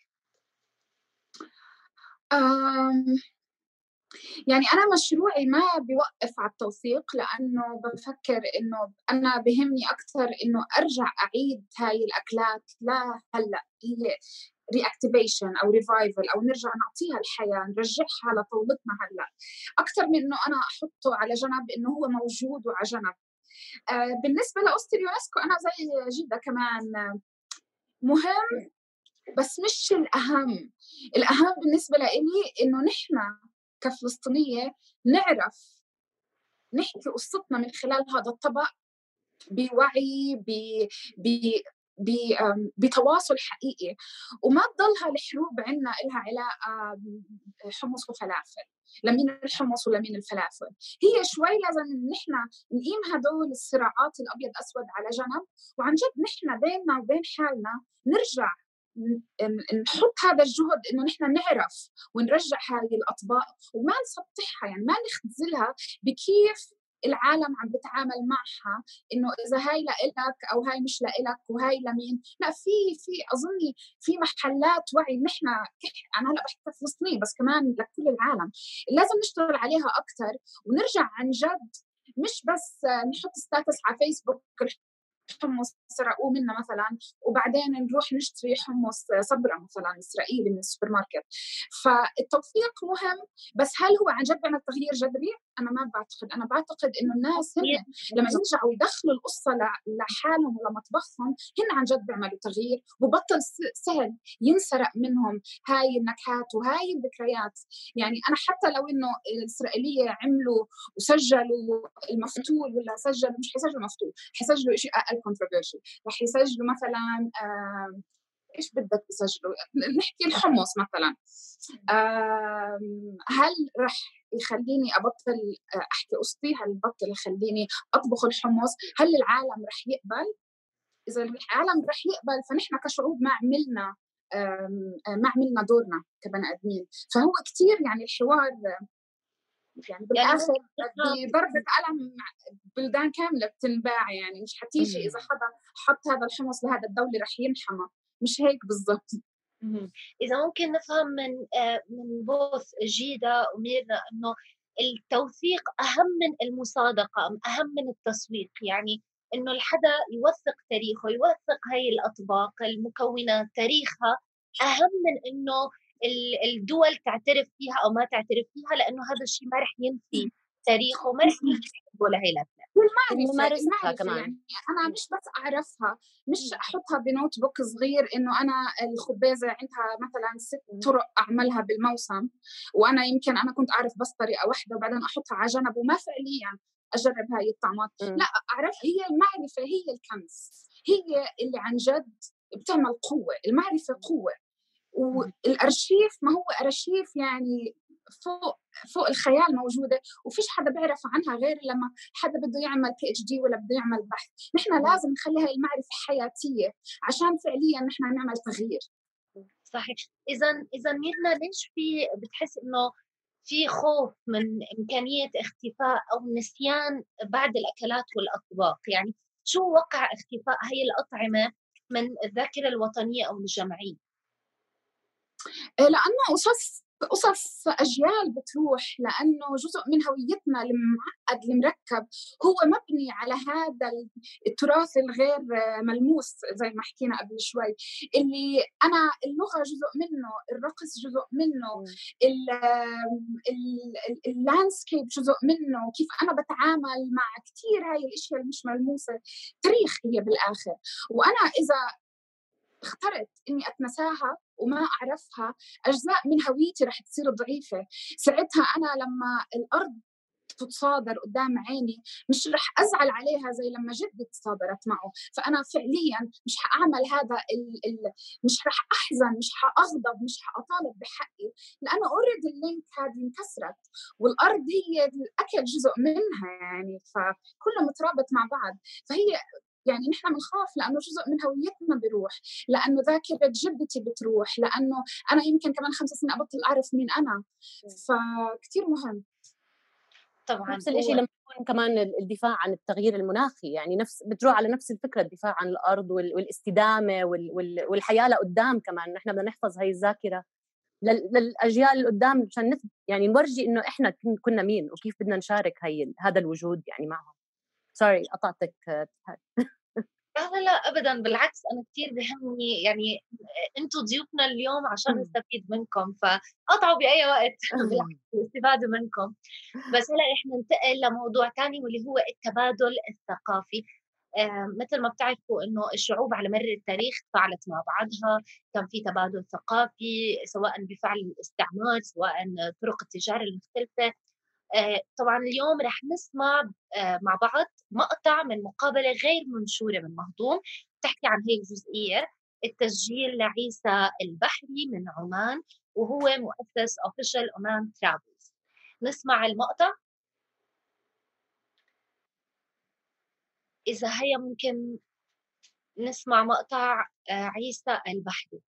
أم يعني أنا مشروعي ما بيوقف على التوثيق، لأنه بفكر إنه أنا بهمني أكثر إنه أرجع أعيد هاي الأكلات لا هلأ هي reactivation أو revival، أو نرجع نعطيها الحياة، نرجعها لطاولتنا هلأ، أكثر من إنه أنا أحطه على جنب إنه هو موجود وعلى جنب. آه بالنسبة لقصة اليونسكو أنا زي جدا كمان مهم، بس مش الأهم. الأهم بالنسبة لإلي إنه نحن كفلسطينية نعرف نحكي قصتنا من خلال هذا الطبق بوعي ب ب بتواصل حقيقي، وما تضلها الحروب عنا إلها علاقة حمص وفلافل، لمين الحمص ولمين الفلافل. هي شوي لازم نحن نقيم هدول الصراعات الأبيض أسود على جنب، وعن جد نحن بيننا وبين حالنا نرجع نحط هذا الجهد إنه نحن نعرف ونرجع هذه الأطباق وما نسطحها، يعني ما نختزلها بكيف العالم عم بتعامل معها، إنه إذا هاي لإلك أو هاي مش لإلك وهاي لمين. لا، في في أظني في محلات وعي نحن، أنا هلا بحكي فلسطيني بس كمان لكل العالم، لازم نشتغل عليها أكتر ونرجع عن جد، مش بس نحط ستاتس على فيسبوك حمص سرقوه منا مثلا، وبعدين نروح نشتري حمص صبرا مثلا إسرائيلي من السوبر ماركت. فالتوثيق مهم، بس هل هو عن جد بيعمل تغيير جذري؟ أنا ما بعتقد. أنا بعتقد إنه الناس هن لما يرجعوا يدخلوا القصة لحالهم ولمطبخهم هن عن جد بيعملوا تغيير، وبطل سهل ينسرق منهم هاي النكهات وهاي الذكريات. يعني أنا حتى لو إنه الإسرائيلية عملوا وسجلوا المفتول، ولا سجلوا مش حيسجلوا مفتول، حيسجلوا إشي أقل controversial، رح يسجلوا مثلا آه إيش بدك يسجلوا، نحكي الحمص مثلا، آه هل رح يخليني أبطل أحكي قصتي؟ هل بطل يخليني أطبخ الحمص؟ هل العالم رح يقبل؟ إذا العالم رح يقبل فنحن كشعوب ما عملنا ما عملنا دورنا كبني آدمين. فهو كتير يعني الحوار يعني بالآخر بضربة قلم بلدان كاملة بتنباع. يعني مش حتيجي إذا حدا حط هذا الحمص لهذا الدولة رح ينحمى، مش هيك بالضبط. إذا ممكن نفهم من من بوث جيدة وميرنا إنه التوثيق أهم من المصادقة، أهم من التسويق. يعني إنه الحدا يوثق تاريخه، يوثق هاي الأطباق المكونات تاريخها، أهم من إنه الدول تعترف فيها أو ما تعترف فيها، لأنه هذا الشيء ما رح ينفي تاريخه وما رح يحبه لهي الأكلة. والمعرفة كمان. يعني أنا مش بس أعرفها، مش أحطها بنوت بوك صغير إنه أنا الخبازة عندها مثلا ست طرق أعملها بالموسم، وأنا يمكن أنا كنت أعرف بس طريقة واحدة وبعدين أحطها على جنب وما فعليا أجرب هاي الطعمات. لا، أعرف هي المعرفة هي الكنز، هي اللي عن جد بتعمل قوة. المعرفة قوة، والأرشيف ما هو أرشيف يعني فوق فوق الخيال موجودة، وفيش حدا بيعرف عنها غير لما حدا بده يعمل بي اتش دي ولا بده يعمل بحث. نحن لازم نخلي هاي المعرفة حياتية عشان فعليا نحن نعمل تغيير. صحيح. إذا إذا ميرنا ليش في بتحس إنه في خوف من إمكانية اختفاء أو نسيان بعض الأكلات والأطباق؟ يعني شو وقع اختفاء هاي الأطعمة من الذاكرة الوطنية أو الجمعية؟ لأنه قصص قصص أجيال بتروح، لأنه جزء من هويتنا المعقد المركب هو مبني على هذا التراث الغير ملموس زي ما حكينا قبل شوي، اللي أنا اللغة جزء منه، الرقص جزء منه، اللاندسكيب جزء منه، كيف أنا بتعامل مع كتير هاي الأشياء مش ملموسة. تاريخ هي بالآخر، وأنا إذا اخترت إني أتنساها وما أعرفها أجزاء من هويتي رح تصير ضعيفة. ساعتها أنا لما الأرض تتصادر قدام عيني مش رح أزعل عليها زي لما جدي تصادرت معه. فأنا فعليا مش حأعمل هذا ال ال مش رح أحزن، مش حأغضب، مش حأطالب بحقي، لأنه أوريد اللينك هذه انكسرت، والأرض هي الأكل جزء منها يعني، فكله مترابط مع بعض. فهي يعني نحن بنخاف لأنه جزء من هويتنا بيروح، لأنه ذاكرة جدتي بتروح، لأنه أنا يمكن كمان خمس سنين أبطل أعرف مين أنا. فكتير مهم. طبعا نفس الشيء لما يكون كمان الدفاع عن التغيير المناخي، يعني نفس بتروح على نفس الفكرة، الدفاع عن الأرض والاستدامة والحياة لقدام. كمان نحن بدنا نحفظ هاي الذاكرة للأجيال اللي قدام عشان يعني نورجي إنه إحنا كنا مين وكيف بدنا نشارك هاي هذا الوجود يعني معهم. سوري قطعتك. لا لا أبداً، بالعكس أنا كتير بهمني يعني أنتوا ضيوفنا اليوم عشان نستفيد منكم، فقطعوا بأي وقت الاستفادة منكم. بس هلا إحنا ننتقل لموضوع تاني واللي هو التبادل الثقافي. آه مثل ما بتعرفوا إنه الشعوب على مر التاريخ تفاعلت مع بعضها، كان في تبادل ثقافي سواء بفعل الاستعمار سواء طرق التجارة المختلفة. آه طبعا اليوم رح نسمع آه مع بعض مقطع من مقابلة غير منشورة من مهضوم تحكي عن هي الجزئية. التسجيل لعيسى البحري من عمان وهو مؤسس Official Oman Travels. نسمع المقطع. إذا هي ممكن نسمع مقطع آه عيسى البحري.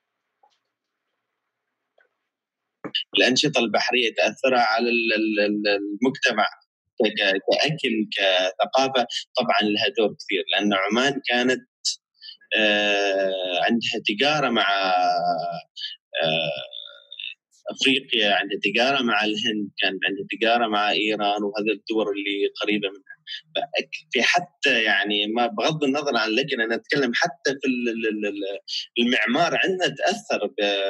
الأنشطة البحرية تأثرها على المجتمع كأكل كثقافة طبعا لها دور كثير، لأن عمان كانت عندها تجارة مع أفريقيا عندها تجارة مع الهند، كان عندها تجارة مع إيران وهذه الدول اللي قريبة منها. في حتى يعني ما بغض النظر عن اللجنة، أنا أتكلم حتى في المعمار عندنا تأثر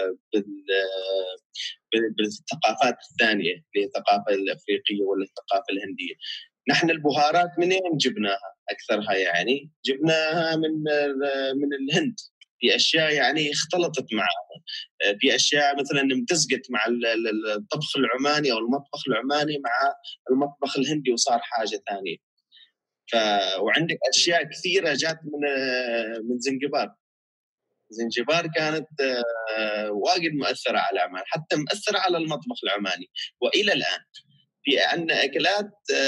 بالثقافات الثانية اللي هي الثقافة الأفريقية ولا الثقافة الهندية. نحن البهارات منين جبناها؟ أكثرها يعني جبناها من من الهند، في أشياء يعني اختلطت معها، في أشياء مثلا امتزجت مع الطبخ العماني أو المطبخ العماني مع المطبخ الهندي وصار حاجة ثانية. ف وعندك أشياء كثيرة جات من من زنجبار. زنجبار كانت واجد مؤثرة على عمان، حتى مؤثرة على المطبخ العماني، وإلى الآن في عندنا أكلات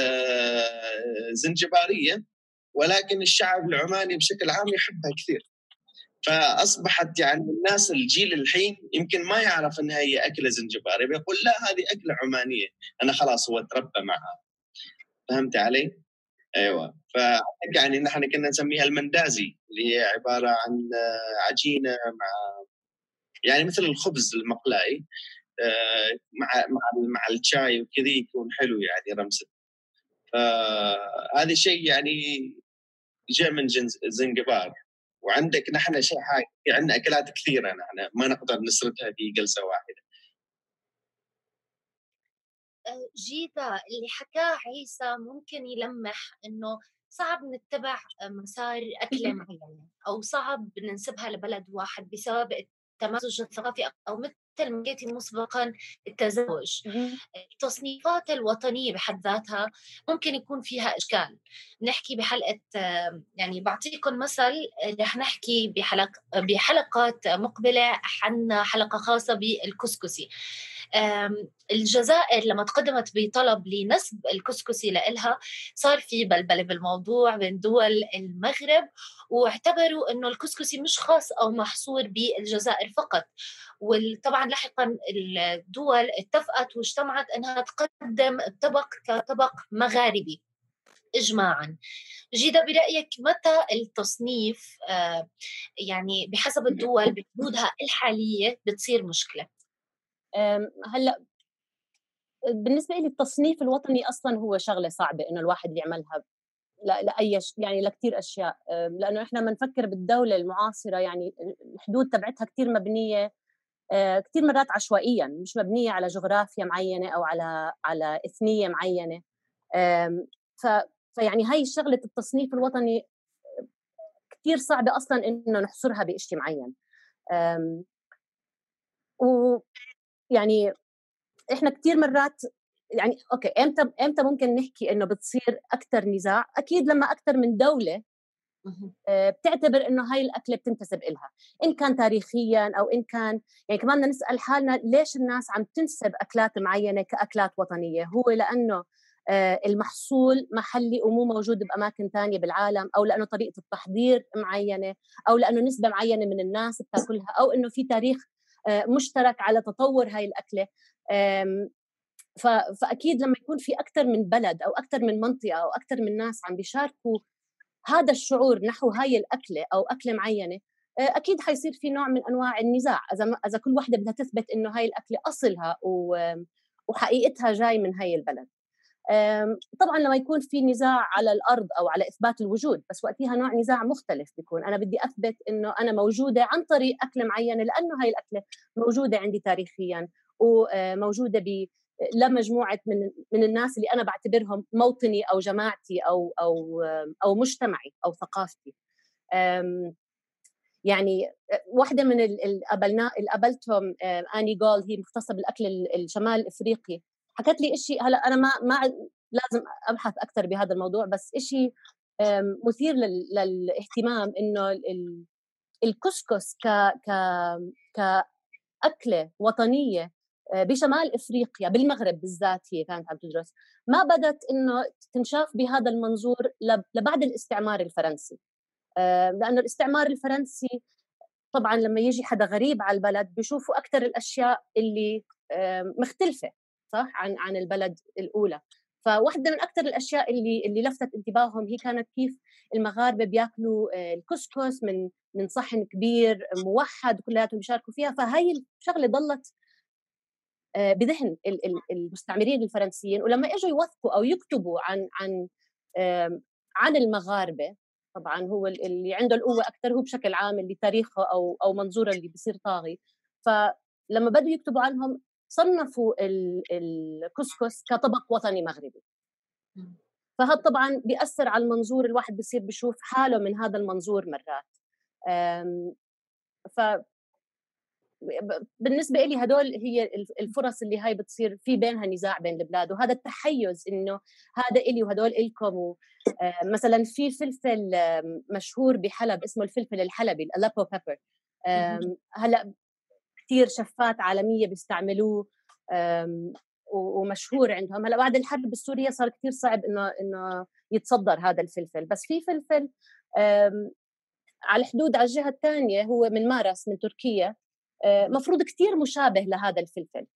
زنجبارية ولكن الشعب العماني بشكل عام يحبها كثير. فأصبحت يعني الناس الجيل الحين يمكن ما يعرف أنها هي أكلة زنجبارية، بيقول لا هذه أكلة عمانية، أنا خلاص هو تربى معها. فهمت علي؟ أيوة. فيعني نحن كنا نسميها المندازي، اللي هي عبارة عن عجينة مع يعني مثل الخبز المقلائي مع مع مع الشاي وكذا، يكون حلو يعني رمسه. فهذا شيء يعني جاء من زنجبار. وعندك نحن شيء حاجة، في عندنا أكلات كثيرة نحن ما نقدر نسردها في جلسة واحدة. جيدا، اللي حكاه عيسى ممكن يلمح إنه صعب نتبع مسار أكلة معينة أو صعب ننسبها لبلد واحد بسبب التمازج الثقافي، أو مثل ما قلتي مسبقا التزاوج. التصنيفات الوطنية بحد ذاتها ممكن يكون فيها إشكال. نحكي بحلقة يعني بعطيكم مثل، رح نحكي بحلق بحلقات مقبلة عن حلقة خاصة بالكسكسي. الجزائر لما تقدمت بطلب لنسب الكسكسي لإلها صار في بلبلة بالموضوع بين دول المغرب، واعتبروا أنه الكسكسي مش خاص أو محصور بالجزائر فقط. وطبعا لاحقا الدول اتفقت واجتمعت أنها تقدم الطبق كطبق مغاربي إجماعاً. جيدا، برأيك متى التصنيف آه يعني بحسب الدول بحدودها الحالية بتصير مشكلة؟ هلأ بالنسبة لي التصنيف الوطني أصلاً هو شغلة صعبة إنه الواحد يعملها لأي يعني لكتير أشياء، لأنه إحنا منفكر بالدولة المعاصرة يعني الحدود تبعتها كتير مبنية كتير مرات عشوائياً، مش مبنية على جغرافيا معينة أو على على إثنية معينة. ف فيعني هاي الشغلة التصنيف الوطني كتير صعبة أصلاً إنه نحصرها بإشي معين. ويعني إحنا كتير مرات يعني أوكي إمتى إمتى ممكن نحكي إنه بتصير أكتر نزاع؟ أكيد لما أكتر من دولة بتعتبر إنه هاي الأكلة بتنتسب إلها، إن كان تاريخياً أو إن كان يعني كمان بدنا نسأل حالنا ليش الناس عم تنسب أكلات معينة كأكلات وطنية؟ هو لأنه المحصول محلي ومو موجود بأماكن تانية بالعالم، أو لأنه طريقة التحضير معينة، أو لأنه نسبة معينة من الناس بتاكلها، أو إنه في تاريخ مشترك على تطور هاي الأكلة. فأكيد لما يكون في أكثر من بلد أو أكثر من منطقة أو أكثر من ناس عم بيشاركوا هذا الشعور نحو هاي الأكلة أو أكلة معينة، أكيد حيصير في نوع من أنواع النزاع إذا إذا كل واحدة بدها تثبت إنه هاي الأكلة أصلها وحقيقتها جاي من هاي البلد. طبعا لما يكون في نزاع على الأرض أو على إثبات الوجود، بس وقتها نوع نزاع مختلف بيكون أنا بدي أثبت إنه أنا موجودة عن طريق أكلة معينة لأنه هاي الأكلة موجودة عندي تاريخيا وموجودة ب لمجموعة من من الناس اللي أنا بعتبرهم موطني أو جماعتي أو أو أو مجتمعي أو ثقافتي. يعني واحدة من القبلنا القبلتهم آني جول، هي مختصة بالأكل الشمال الإفريقي، حكت لي إشي هلا أنا ما ما لازم أبحث أكثر بهذا الموضوع، بس إشي مثير للاهتمام إنه الكسكس ك ك كأكلة وطنية بشمال إفريقيا بالمغرب بالذات هي كانت عم تدرس، ما بدت إنه تنشاف بهذا المنظور لبعد الاستعمار الفرنسي، لأنه الاستعمار الفرنسي طبعاً لما يجي حدا غريب على البلد بيشوفوا أكثر الأشياء اللي مختلفة صح عن عن البلد الأولى. فواحدة من أكثر الأشياء اللي اللي لفتت انتباههم هي كانت كيف المغاربة بياكلوا الكسكس من من صحن كبير موحد كلياتهم بيشاركوا فيها. فهاي الشغلة ضلت بذهن المستعمرين الفرنسيين. ولما اجوا يوثقوا او يكتبوا عن عن عن المغاربه، طبعا هو اللي عنده القوه اكثر هو بشكل عام اللي تاريخه او او منظوره اللي بيصير طاغي. فلما بدوا يكتبوا عنهم صنفوا الكسكس كطبق وطني مغربي. فهذا طبعا بيأثر على المنظور، الواحد بيصير بيشوف حاله من هذا المنظور مرات. ف بالنسبة لي هدول هي الفرص اللي هاي بتصير في بينها نزاع بين البلاد، وهذا التحيز إنه هذا إلي وهدول إلكم. مثلا في فلفل مشهور بحلب اسمه الفلفل الحلبي الألابو بيبر، هلأ كتير شفات عالمية بيستعملوه ومشهور عندهم. هلأ بعد الحرب السورية صار كتير صعب إنه إنه يتصدر هذا الفلفل. بس في فلفل على الحدود على الجهة الثانية هو من مارس من تركيا، مفروض كتير مشابه لهذا الفلفل،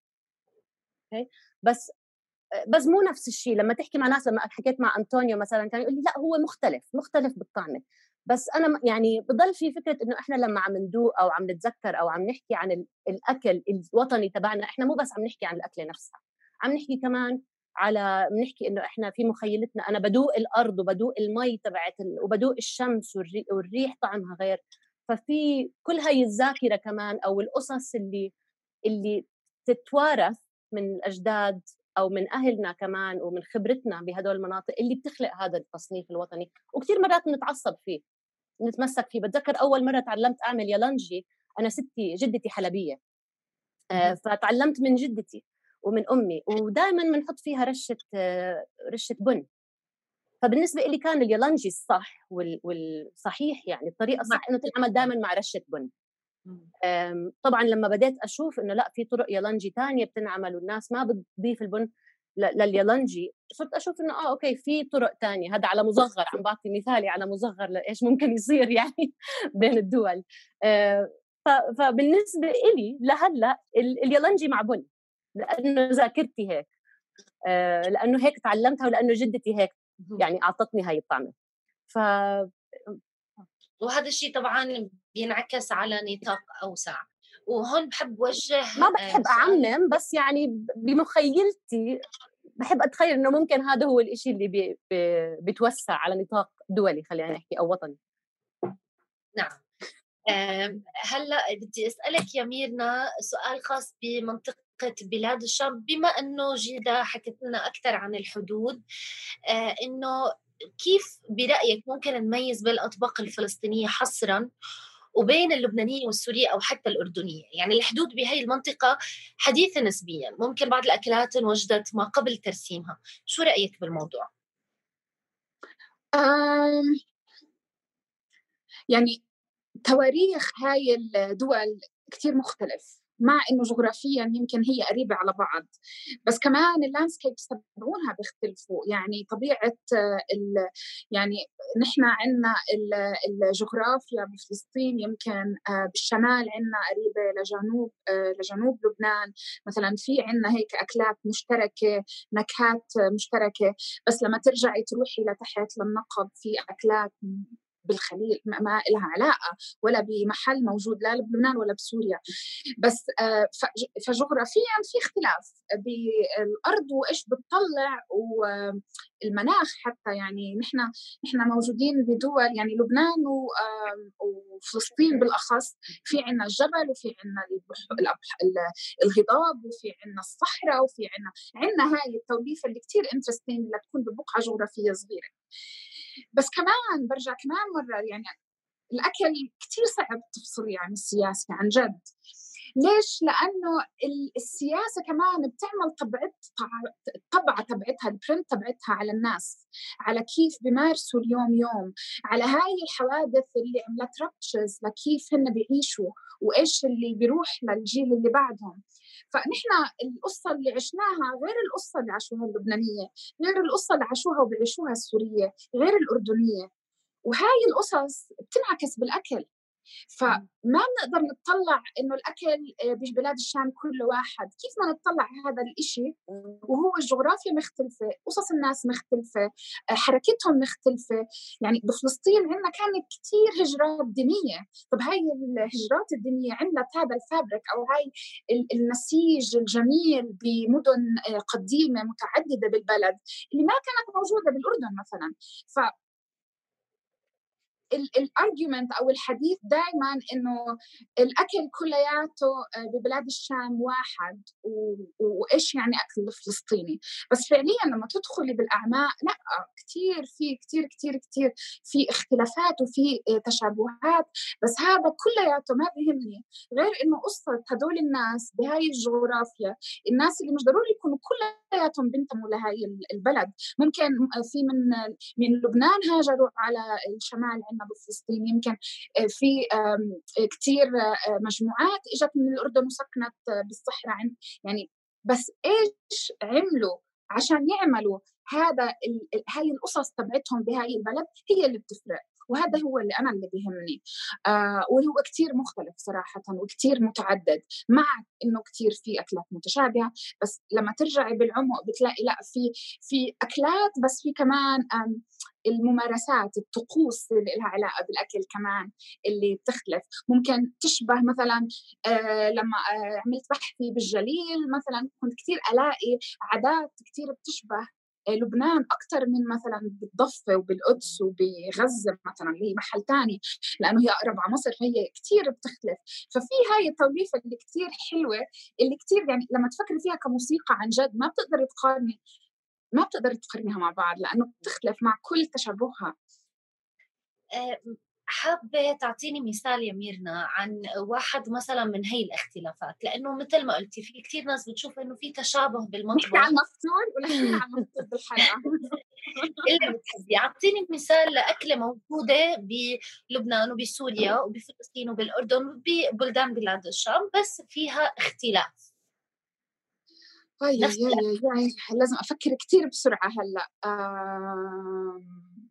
بس بس مو نفس الشيء. لما تحكي مع ناس، لما حكيت مع أنطونيو مثلا كان يقول لي لا هو مختلف مختلف بالطعم. بس أنا يعني بضل في فكرة إنه إحنا لما عم ندوق أو عم نتذكر أو عم نحكي عن الأكل الوطني تبعنا، إحنا مو بس عم نحكي عن الأكل نفسها، عم نحكي كمان على بنحكي إنه إحنا في مخيلتنا أنا بدوق الأرض وبدوق المي تبعت ال... وبدوق الشمس والري... والريح طعمها غير. ففي كل هاي الذاكرة كمان أو القصص اللي اللي تتوارث من الأجداد أو من أهلنا كمان ومن خبرتنا بهدول المناطق اللي بتخلق هذا التصنيف الوطني. وكتير مرات نتعصب فيه نتمسك فيه. بتذكر أول مرة تعلمت أعمل يالنجي، أنا ستي جدتي حلبية، آه فتعلمت من جدتي ومن أمي، ودائما بنحط فيها رشة آه رشة بن. فبالنسبة لي كان اليالنجي الصح والصحيح، يعني الطريقة الصح إنه تنعمل دائما مع رشة بن. طبعا لما بديت أشوف إنه لا في طرق يالنجي تانية بتنعمل والناس ما بتضيف البن لليالنجي، صرت أشوف إنه آه أوكي في طرق تانية. هذا على مصغر، عم بعطي مثالي على مصغر لإيش ممكن يصير يعني بين الدول. فبالنسبة إلي لهلا اليالنجي مع بن، لأنه ذاكرتي هيك، لأنه هيك تعلمتها، ولأنه جدتي هيك يعني أعطتني هاي الطعمة. ف وهذا الشيء طبعا بينعكس على نطاق أوسع. وهون بحب وجه، ما بحب أعمم، بس يعني بمخيلتي بحب أتخيل إنه ممكن هذا هو الإشي اللي بي بي بيتوسع على نطاق دولي، خلينا نحكي، أو وطني. نعم. هلا بدي أسألك يا ميرنا سؤال خاص بمنطقة بلاد الشام، بما أنه جيدا حكت لنا أكثر عن الحدود، إنه كيف برأيك ممكن نميز بين الأطباق الفلسطينية حصراً وبين اللبنانية والسورية أو حتى الأردنية؟ يعني الحدود بهاي المنطقة حديثة نسبياً، ممكن بعض الأكلات وجدت ما قبل ترسيمها. شو رأيك بالموضوع؟ أم يعني تواريخ هاي الدول كتير مختلف، مع إنه جغرافياً يمكن هي قريبة على بعض، بس كمان اللاندسكيبس تبعونها بيختلفوا. يعني طبيعة ال يعني نحن عنا الجغرافيا بفلسطين يمكن بالشمال عنا قريبة لجنوب لجنوب لبنان مثلاً، في عنا هيك أكلات مشتركة، نكهات مشتركة. بس لما ترجعي تروحي لتحت للنقب في أكلات بالخليل ما لها علاقة ولا بمحل موجود لا بلبنان ولا بسوريا. بس فجغرافيا في اختلاف بالأرض وإيش بتطلع والمناخ حتى. يعني نحن نحن موجودين بدول، يعني لبنان وفلسطين بالأخص، في عنا الجبل وفي عنا الهضاب وفي عنا الصحراء وفي عنا عنا هاي التوليفة اللي كتير انترستينج اللي تكون ببقعة جغرافية صغيرة. بس كمان برجع كمان مرة، يعني الأكل كتير صعب تفصلي عن السياسة عن جد. ليش؟ لأنه السياسة كمان بتعمل طبعت الطبعة تبعتها، البرنت تبعتها على الناس، على كيف بيمارسوا اليوم يوم، على هاي الحوادث اللي عملت رابتشز لكيف هن بيعيشوا وإيش اللي بيروح للجيل اللي بعدهم. فنحن القصة اللي عشناها غير القصة اللي عاشوها اللبنانية، غير القصة اللي عاشوها وبيعيشوها السورية، غير الأردنية. وهاي القصص بتنعكس بالأكل. فما بنقدر نطلع إنه الأكل ببلاد الشام كل واحد. كيف ما نطلع هذا الإشي وهو الجغرافيا مختلفة، قصص الناس مختلفة، حركتهم مختلفة. يعني بفلسطين عندنا كانت كتير هجرات دينية. طب هاي الهجرات الدينية عملت هذا الفابريك أو هاي النسيج الجميل بمدن قديمة متعددة بالبلد اللي ما كانت موجودة بالأردن مثلا. ف الارجيومنت او الحديث دائما انه الاكل كلياته ببلاد الشام واحد وايش يعني اكل فلسطيني. بس فعليا لما تدخلي بالاعماق لا، كثير في كثير كثير كثير في اختلافات وفي تشابهات. بس هذا كلياته ما بيهمني غير انه قصه هدول الناس بهاي الجغرافيا، الناس اللي مش ضروري يكونوا كلياتهم بينتموا لهاي البلد. ممكن في من من لبنان هاجروا على الشمال بفلسطين، يمكن في كتير مجموعات اجت من الأردن وسكنت بالصحراء. يعني بس ايش عملوا عشان يعملوا هذا هاي القصص تبعتهم بهاي البلد هي اللي بتفرق. وهذا هو اللي أنا اللي بيهمني. آه وهو كتير مختلف صراحة وكتير متعدد، مع إنه كتير في أكلات متشابهة. بس لما ترجعي بالعمق بتلاقي لا، في في أكلات، بس في كمان الممارسات، الطقوس اللي لها علاقة بالأكل كمان اللي بتختلف. ممكن تشبه مثلا آه لما آه عملت بحثي بالجليل مثلا كنت كتير ألاقي عادات كتير بتشبه لبنان أكتر من مثلا بالضفة وبالقدس وبغزة مثلا اللي هي محل تاني، لأنه هي أقرب على مصر فهي كتير بتختلف. ففي هاي التوليفة اللي كتير حلوة اللي كتير يعني لما تفكري فيها كموسيقى عن جد ما بتقدر تقارني ما بتقدر تقارنيها مع بعض لأنه بتختلف مع كل تشابهها. حابة تعطيني مثال يا ميرنا عن واحد مثلا من هاي الاختلافات، لأنه مثل ما قلتي في كتير ناس بتشوف إنه في تشابه بالمطبخ. نحكي عن مفتول ولا نحكي عن مفتول بالحلقة؟ اللي بتحبي. أعطيني مثال لأكلة موجودة بلبنان وبسوريا وبفلسطين وبالأردن وببلدان بلاد الشام بس فيها اختلاف. هاي هاي هاي لازم أفكر كتير بسرعة هلأ. آه...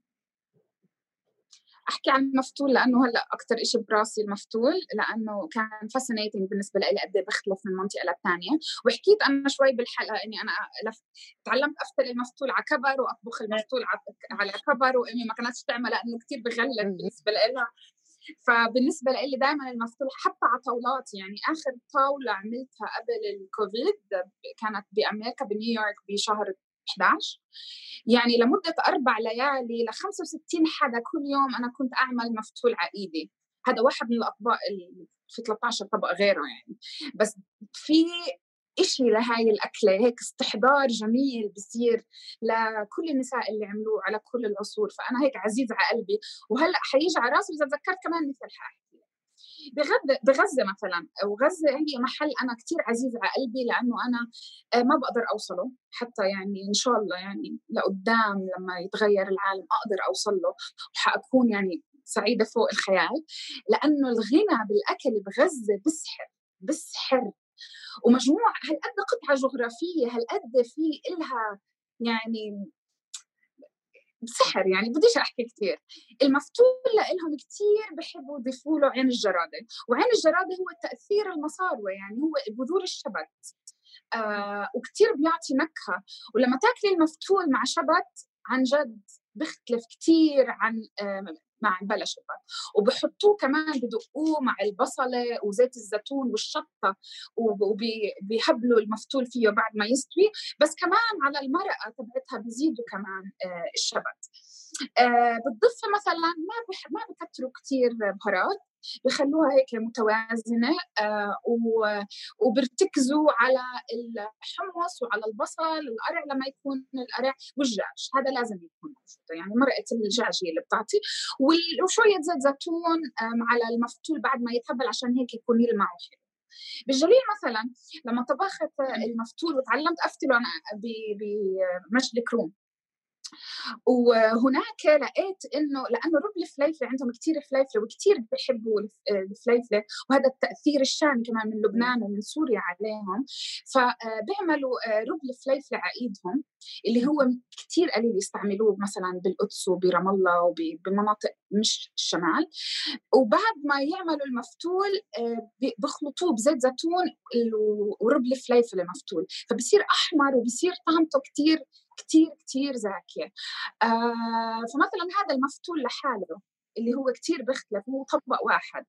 أحكي عن المفتول لأنه هلأ أكتر إشي براسي المفتول، لأنه كان fascinating بالنسبة لي قد إيه بختلف من منطقة للتانية. وحكيت أنا شوي بالحلقة إني أنا لف... تعلمت أفتل المفتول على كبر وأطبخ المفتول على كبر، وإني ما كانتش تعمل لأنه كتير بغلب بالنسبة لها. فبالنسبة لي دائما المفتول حتى على طاولات. يعني آخر طاولة عملتها قبل الكوفيد كانت بأمريكا بنيويورك بشهر إحدى عشر، يعني لمدة أربع ليالي لخمسة وستين حدا كل يوم أنا كنت أعمل مفتول على إيدي. هذا واحد من الأطباق اللي في ثلاثة عشر طبق غيره يعني. بس في إشي لهاي الأكلة هيك استحضار جميل بصير لكل النساء اللي عملوه على كل العصور. فأنا هيك عزيز على قلبي وهلأ حيجي على راسي إذا تذكرت كمان مثل حاجة بغزة بغزة مثلا. وغزة هي محل أنا كتير عزيز على قلبي لأنه أنا ما بقدر أوصله حتى، يعني إن شاء الله يعني لقدام لما يتغير العالم أقدر أوصل له وحأكون يعني سعيدة فوق الخيال، لأنه الغنى بالأكل بغزة بسحر بسحر. ومجموع هالقد قطعة جغرافية هالقد في إلها يعني سحر. يعني بديش أحكي كتير. المفتول لهم كتير بحبوا يضيفوا له عين الجرادة، وعين الجرادة هو تأثير المصاروة، يعني هو بذور الشبت. آه وكتير بيعطي نكهة. ولما تاكلي المفتول مع شبت عن جد بيختلف كتير عن آه مع بلا شبت. وبحطوه كمان بدقوه مع البصلة وزيت الزيتون والشطة وبيهبلوا المفتول فيه بعد ما يستوي. بس كمان على المرقة تبعتها بيزيدوا كمان آه الشبت. آه بتضيف مثلا ما بح ما بكتروا كتير بهارات، بخلوها هيك متوازنة. آه وبرتكزوا على الحمص وعلى البصل والقرع لما يكون القرع والدجاج هذا لازم يكون موجود، يعني مرقة الدجاج هي اللي بتعطي، وشوية زيت زيتون على المفتول بعد ما يتهبل عشان هيك يكون يلمع وحلو. بالجليل مثلا لما طبخت المفتول وتعلمت أفتله أنا بمجد كروم، وهناك لقيت إنه لأنه رب الفليفلة عندهم كتير فليفلة وكتير بيحبوا الفليفلة، وهذا التأثير الشامي كمان من لبنان ومن سوريا عليهم، فبيعملوا رب الفليفلة عقيدهم اللي هو كتير قليل يستعملوه مثلا بالقدس وبرام الله وبمناطق مش الشمال. وبعد ما يعملوا المفتول بخلطوه بزيت زيتون ورب الفليفلة مفتول، فبصير أحمر وبصير طعمته كتير كتير كتير زاكية. آه فمثلا هذا المفتول لحاله اللي هو كتير بيختلف، هو طبق واحد.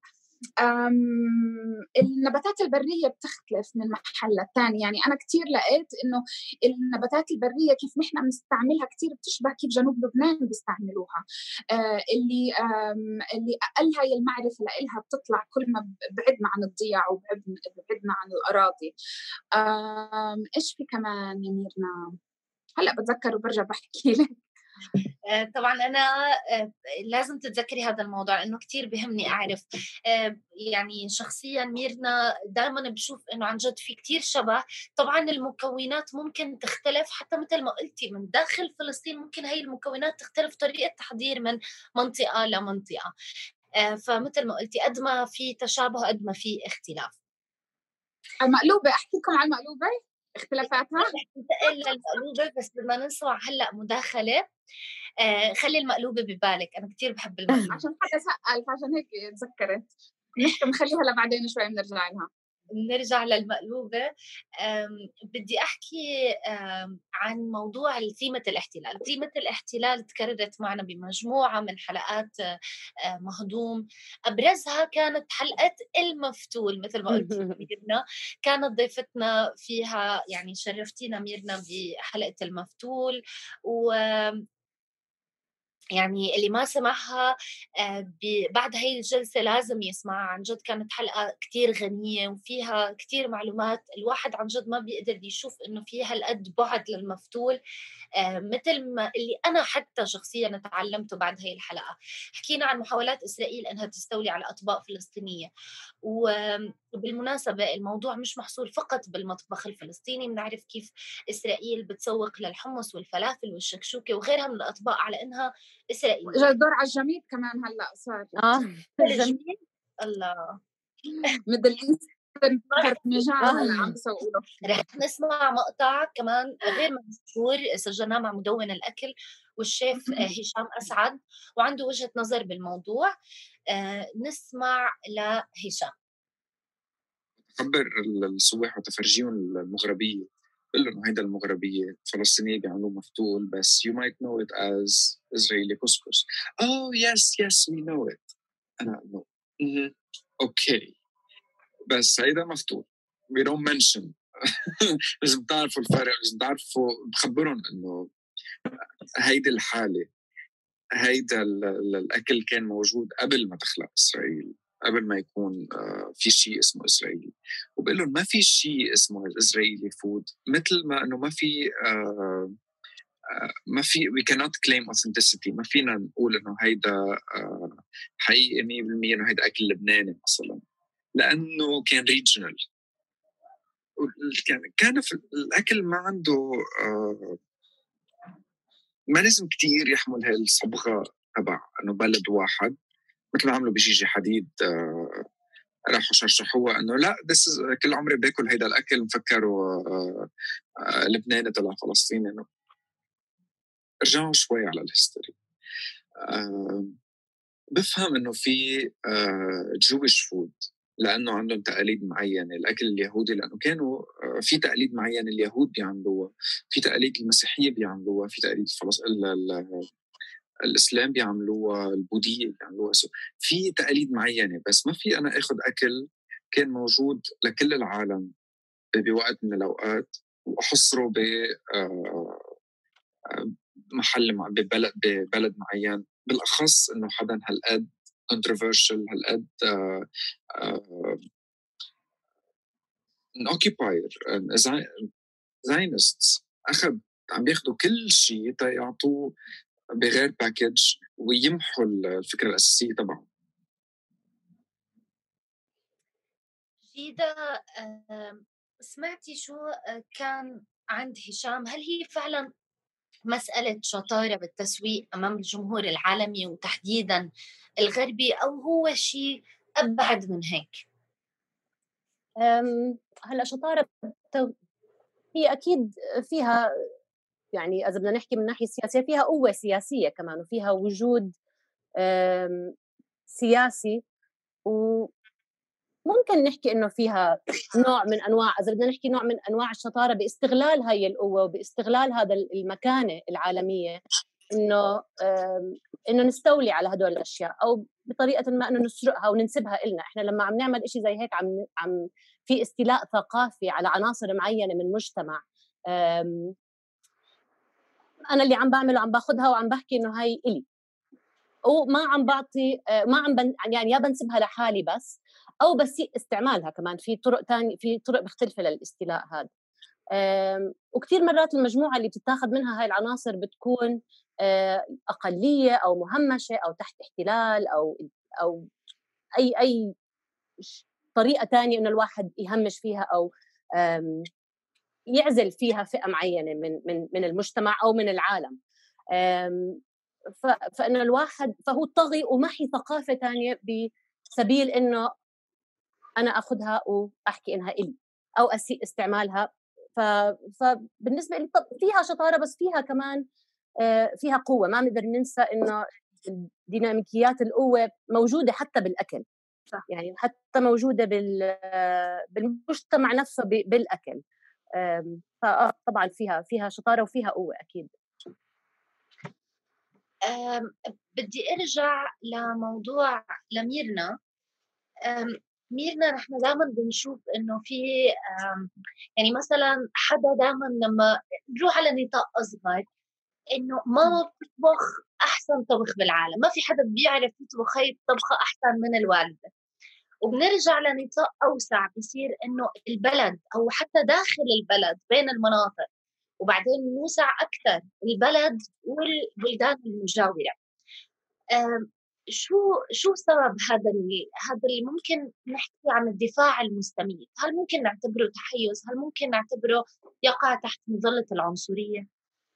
النباتات البرية بتختلف من محل للتاني، يعني أنا كتير لقيت إنه النباتات البرية كيف نحن بنستعملها كتير بتشبه كيف جنوب لبنان بيستعملوها. آه اللي اللي أقلها هي المعرفة لإلها بتطلع كل ما بعدنا عن الضياع وبعدنا عن الأراضي. إيش في كمان يا ميرنا؟ هلأ بتذكر وبرجع بحكي لك. طبعا أنا لازم تتذكري هذا الموضوع لأنه كتير بهمني أعرف. يعني شخصيا ميرنا دائما بشوف أنه عن جد في كتير شبه. طبعا المكونات ممكن تختلف حتى مثل ما قلتي من داخل فلسطين، ممكن هاي المكونات تختلف طريقة تحضير من منطقة لمنطقة. فمثل ما قلتي قد ما في تشابه قد ما في اختلاف. المقلوبة أحكي لكم عن المقلوبة اختلافاتها. ننتقل للمقلوبة بس بدنا نسمع هلأ مداخلة. آه خلي المقلوبة ببالك، أنا كتير بحب المقلوبة. عشان حدا سأل فعشان هيك تذكرت. نحكي نخليها لبعدين شوي بنرجع لها. نرجع للمقلوبة. بدي أحكي عن موضوع ثيمة الاحتلال. ثيمة الاحتلال تكررت معنا بمجموعة من حلقات مهضوم، أبرزها كانت حلقة المفتول مثل ما قلت ميرنا. كانت ضيفتنا فيها يعني شرفتينا ميرنا بحلقة المفتول، و يعني اللي ما سمعها بعد هاي الجلسة لازم يسمعها. عن جد كانت حلقة كتير غنية وفيها كتير معلومات الواحد عن جد ما بيقدر يشوف إنه فيها القد بعد للمفتول مثل ما اللي أنا حتى شخصياً تعلمته بعد هاي الحلقة. حكينا عن محاولات إسرائيل أنها تستولي على أطباق فلسطينية، وبالمناسبة الموضوع مش محصور فقط بالمطبخ الفلسطيني. بنعرف كيف إسرائيل بتسوق للحمص والفلافل والشكشوكة وغيرها من الأطباق على إنها إسرائيلية. جا الدور على الجميد كمان هلأ صار. آه الجميد الله مدل إيست برمجان هلأ عم بسوقوا له. رح نسمع مقطع كمان غير مشهور سجلناه مع مدون الأكل والشيف هشام أسعد، وعنده وجهة نظر بالموضوع. آه نسمع لهشام. خبر السواح وتفرجيهم المغربية، بقول لهم هيدا المغربية فلسطينية بيعملوه مفتول بس you might know it as Israeli couscous. Oh yes yes we know it. أنا no. mm-hmm. okay بس هيدا مفتول we don't mention. لازم تعرفوا الفرق، لازم تعرفوا بخبرهم إنه هيدا الحالة هيدا الأكل كان موجود قبل ما تخلق إسرائيل، قبل ما يكون في شيء اسمه إسرائيلي. وبقول لهم ما في شيء اسمه إسرائيلي فود، مثل ما إنه ما في ما في we cannot claim authenticity. ما فينا نقول إنه هيدا حقيقي مية بالمية إنه هيدا أكل لبناني مثلا، لأنه كان ريجنال. كان كان في الأكل ما عنده ما لازم كتير يحمل هاي الصبغة تبع إنه بلد واحد، مثل ما عملوا بجيجي حديد. آه راحوا شرشحوها إنه لا بس كل عمري باكل هيدا الأكل مفكروا آه آه لبناني طلع فلسطيني. إنه رجعوا شوي على الهيستوري. آه بفهم إنه في آه جويش فود لأنه عندهم تقاليد معينة. الأكل اليهودي لأنه كانوا آه في تقاليد معينة اليهود بيعملوها، في تقاليد المسيحية بيعملوها، في تقاليد فلسطين الإسلام بيعملوها، البوذية بيعملوها. في تقاليد معينة، بس ما في أنا أخذ أكل كان موجود لكل العالم بوقت من الأوقات وأحصره بمحل ببلد ببلد معين، بالأخص إنه حدا هالقد controversial هالقد occupier Zionists أخذ عم بياخدوا كل شيء تيعطوه بغير باكيج ويمحوا الفكرة الأساسية طبعا. جيدة، سمعتي شو كان عند هشام؟ هل هي فعلا مسألة شطارة بالتسويق أمام الجمهور العالمي وتحديداً الغربي، أو هو شيء أبعد من هيك؟ هلأ شطارة هي أكيد فيها، يعني إذا بدنا نحكي من ناحية سياسية فيها قوة سياسية كمان، وفيها وجود سياسي، وممكن نحكي إنه فيها نوع من أنواع، إذا بدنا نحكي نوع من أنواع الشطارة باستغلال هاي القوة وباستغلال هذا المكانة العالمية، إنه إنه نستولي على هدول الأشياء، أو بطريقة ما إنه نسرقها وننسبها إلنا. إحنا لما عم نعمل إشي زي هيك عم عم في استيلاء ثقافي على عناصر معينة من مجتمع. أنا اللي عم بعمله عم باخدها وعم بحكي إنه هاي إلي، وما عم بعطي ما عم بن يعني يا بنسبها لحالي بس، أو بسيء استعمالها كمان في طرق تانية، في طرق مختلفة للاستيلاء هذا. وكثير مرات المجموعة اللي بتتاخد منها هاي العناصر بتكون أقلية أو مهمشة أو تحت احتلال أو أو أي أي طريقة تانية إنه الواحد يهمش فيها أو يعزل فيها فئة معينة من من من المجتمع أو من العالم. فإن الواحد فهو طغي ومحي ثقافة تانية بسبيل إنه أنا أخذها وأحكي إنها إلي أو أسيء استعمالها. فبالنسبة لي فيها شطارة، بس فيها كمان فيها قوة. ما نقدر ننسى إنه ديناميكيات القوة موجودة حتى بالأكل، يعني حتى موجودة بالمجتمع نفسه بالأكل. فطبعا فيها فيها شطارة وفيها قوة أكيد. بدي أرجع لموضوع لميرنا. ميرنا نحن دائما بنشوف إنه في يعني مثلا حدا دائما لما نروح على نطاق أصغر إنه ماما بتطبخ أحسن طبخ بالعالم، ما في حدا بيعرف يطبخ هاي الطبخة أحسن من الوالدة. وبنرجع لنطاق أوسع بيصير إنه البلد أو حتى داخل البلد بين المناطق، وبعدين نوسع أكثر البلد والبلدان المجاورة. شو شو سبب هذا اللي هذا اللي ممكن نحكي عن الدفاع المستميت؟ هل ممكن نعتبره تحيز؟ هل ممكن نعتبره يقع تحت مظلة العنصرية؟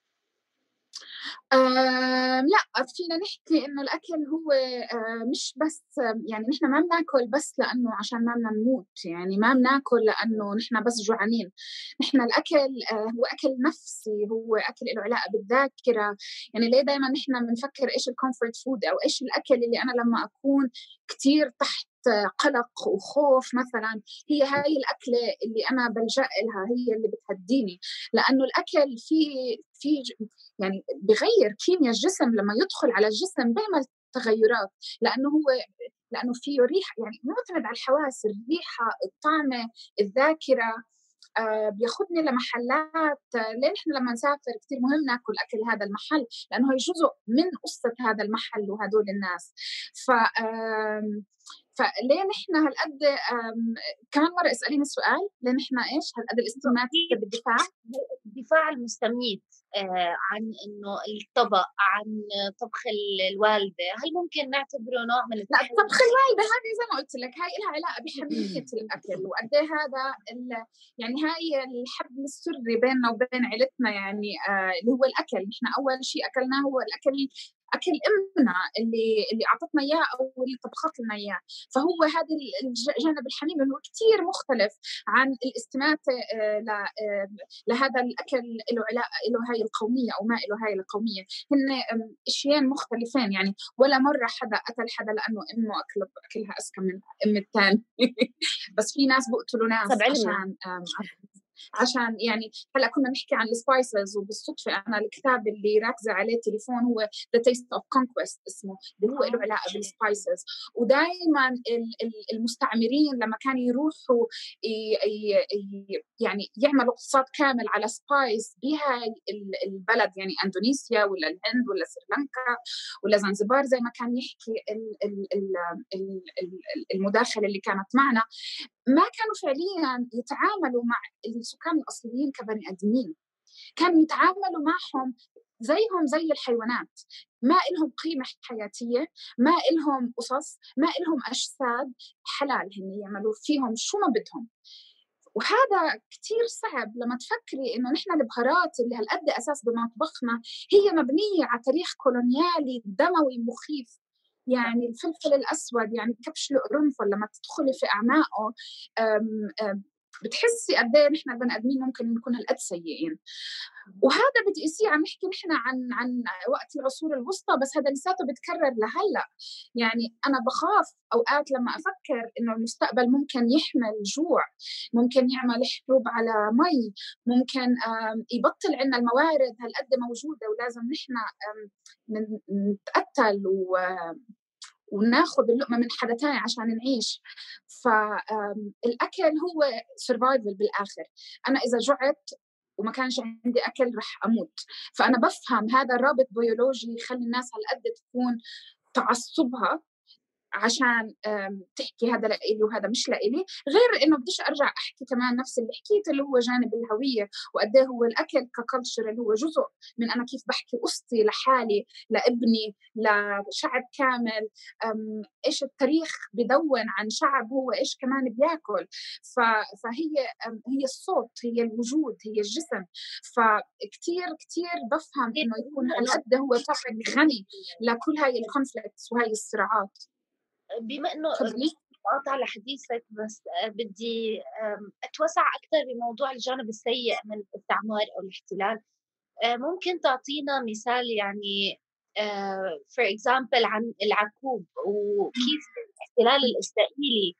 آه لا، فينا نحكي إنه الأكل هو آه مش بس يعني نحن ما بناكل بس لأنه عشان ما بدنا نموت، يعني ما بناكل لأنه نحن بس جوعانين. نحن الأكل آه هو أكل نفسي، هو أكل له علاقة بالذاكرة. يعني ليه دايما نحن بنفكر إيش الكومفورت فود أو إيش الأكل اللي أنا لما أكون كتير تحت قلق وخوف مثلا، هي هاي الأكلة اللي أنا بلجأ لها، هي اللي بتهديني. لأنه الأكل في في يعني بغير كيمياء الجسم، لما يدخل على الجسم بيعمل تغيرات، لأنه هو لأنه فيه ريحة، يعني معتمد على الحواس، الريحة، الطعم، الذاكرة. آه بياخدني لمحلات. آه ليه نحن لما نسافر كتير مهم ناكل أكل هذا المحل، لأنه هي جزء من قصة هذا المحل وهدول الناس. ف آه فليه نحن هالقد كمان مرة اسأليني السؤال، ليه نحن إيش هالقد الاستماتة بالدفاع؟ الدفاع المستميت آه عن إنه الطبق، عن طبخ الوالدة، هل ممكن نعتبره نوع من لا، طبخ الوالدة هذه زي ما قلت لك هاي لها علاقة بحمية الأكل، وقد إيه هذا يعني هاي الحبل السري بيننا وبين عيلتنا، يعني آه اللي هو الأكل. نحن أول شيء أكلناه هو الأكل، أكل أمنا اللي اللي أعطتنا إياه أو اللي طبخت لنا إياه. فهو هذا الجانب الحميم اللي هو كتير مختلف عن الاستماتة لهذا الأكل له علاقة له هاي القومية أو ما له هاي القومية. هن أشياء مختلفين، يعني ولا مرة حدا قتل حدا لأنه أمه أكل أكلها أذكى من أم الثاني. بس في ناس بقتلوا ناس عشان عشان يعني هلا كنا نحكي عن السبايسز، وبالصدفة أنا الكتاب اللي راكزة عليه تليفون هو The Taste of Conquest اسمه، اللي هو له علاقة بالسبايسز. ودائما المستعمرين لما كانوا يروحوا يعني يعملوا اقتصاد كامل على سبايس بهاي البلد، يعني أندونيسيا ولا الهند ولا سريلانكا ولا زنزبار زي ما كان يحكي المداخلة اللي كانت معنا، ما كانوا فعليا يتعاملوا مع السكان الأصليين كبني آدمين، كانوا يتعاملوا معهم زيهم زي الحيوانات، ما إلهم قيمة حياتية، ما إلهم قصص، ما إلهم أجساد، حلال هن يعملوا فيهم شو ما بدهم. وهذا كتير صعب لما تفكري إنه نحن البهارات اللي هالقد أساس بمطبخنا هي مبنية على تاريخ كولونيالي دموي مخيف. يعني الفلفل الأسود، يعني كبش القرنفل لما تدخلي في أعماقه أم أم بتحسي قد ايه نحن البني ادمين ممكن نكون هالقد سيئين. وهذا بتقيسيه، عم نحكي نحن عن عن وقت العصور الوسطى، بس هذا لساته بتكرر لهلا. يعني انا بخاف اوقات لما افكر انه المستقبل ممكن يحمل جوع، ممكن يعمل حروب على مي، ممكن يبطل عندنا الموارد هالقد موجوده ولازم نحن نتقتل و وناخذ اللقمة من حدا تاني عشان نعيش. فالأكل هو survival بالآخر. أنا إذا جعت وما كانش عندي أكل رح أموت. فأنا بفهم هذا الرابط بيولوجي يخلي الناس هالقد تكون تعصبها عشان تحكي هذا لإلي وهذا مش لإلي. غير إنه بديش أرجع أحكي كمان نفس اللي حكيت اللي هو جانب الهوية وقد ايه هو الأكل ككلتشر اللي هو جزء من أنا كيف بحكي قصتي لحالي لابني لشعب كامل. إيش التاريخ بدون عن شعب هو إيش كمان بياكل. فهي هي الصوت، هي الوجود، هي الجسم. فكتير كتير بفهم إنه يكون هالقد هو توبيك غني لكل هاي الكونفليكتس وهاي الصراعات. بما إنه قاطع لحديثك، بس بدي أتوسع أكثر بموضوع الجانب السيء من الاستعمار أو الاحتلال. ممكن تعطينا مثال يعني for example عن العكوب وكيف الاحتلال الإسرائيلي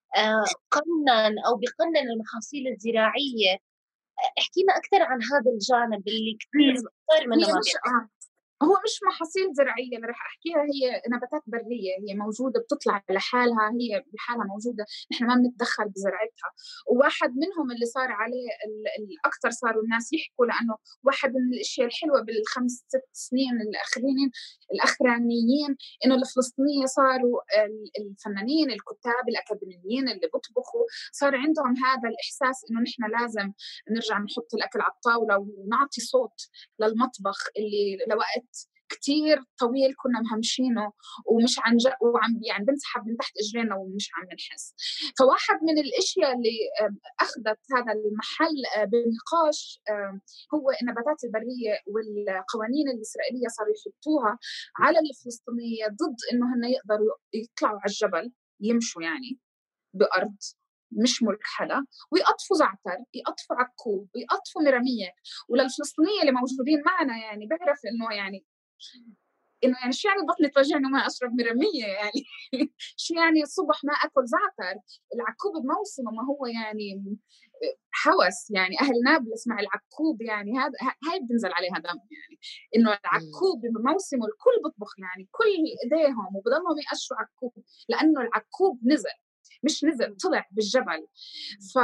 قنن أو بقنن المحاصيل الزراعية؟ احكينا أكثر عن هذا الجانب اللي كثير صار منه ما بيعرف. هو مش محاصيل زراعية اللي رح أحكيها، هي نباتات برية، هي موجودة بتطلع لحالها، هي بحالها موجودة، نحن ما بنتدخل بزراعتها. وواحد منهم اللي صار عليه الأكثر صاروا الناس يحكوا، لأنه واحد من الأشياء الحلوة بالخمس ست سنين الأخرين الأخرانيين إنه الفلسطينية صاروا الفنانين الكتاب الأكاديميين اللي بيطبخوا صار عندهم هذا الإحساس إنه نحن لازم نرجع نحط الأكل على الطاولة ونعطي صوت للمطبخ اللي لوقت كتير طويل كنا مهمشينه ومش عن جا وعم يعني بنسحب من تحت اجرينا ومش عم نحس. فواحد من الاشياء اللي اخذت هذا المحل بالنقاش هو النباتات البريه والقوانين الاسرائيليه صاروا يحطوها على الفلسطينيه ضد انه هن يقدروا يطلعوا على الجبل يمشوا يعني بارض مش ملك حدا، ويقطفوا زعتر، يقطفوا عكوب، يقطفوا مرامية. وللفلسطينية اللي موجودين معنا يعني بعرف إنه يعني إنه يعني شو يعني بطني توجعني وما أشرب مرامية يعني شو يعني الصبح ما أكل زعتر. العكوب بموسمه ما هو يعني حوس، يعني أهل نابلس مع العكوب يعني هذا هاي بنزل عليها دم. يعني إنه العكوب بموسمه الكل بطبخ يعني كل إيديهم وبضلهم يقشروا عكوب لأنه العكوب نزل مش نزل طلع بالجبل. ف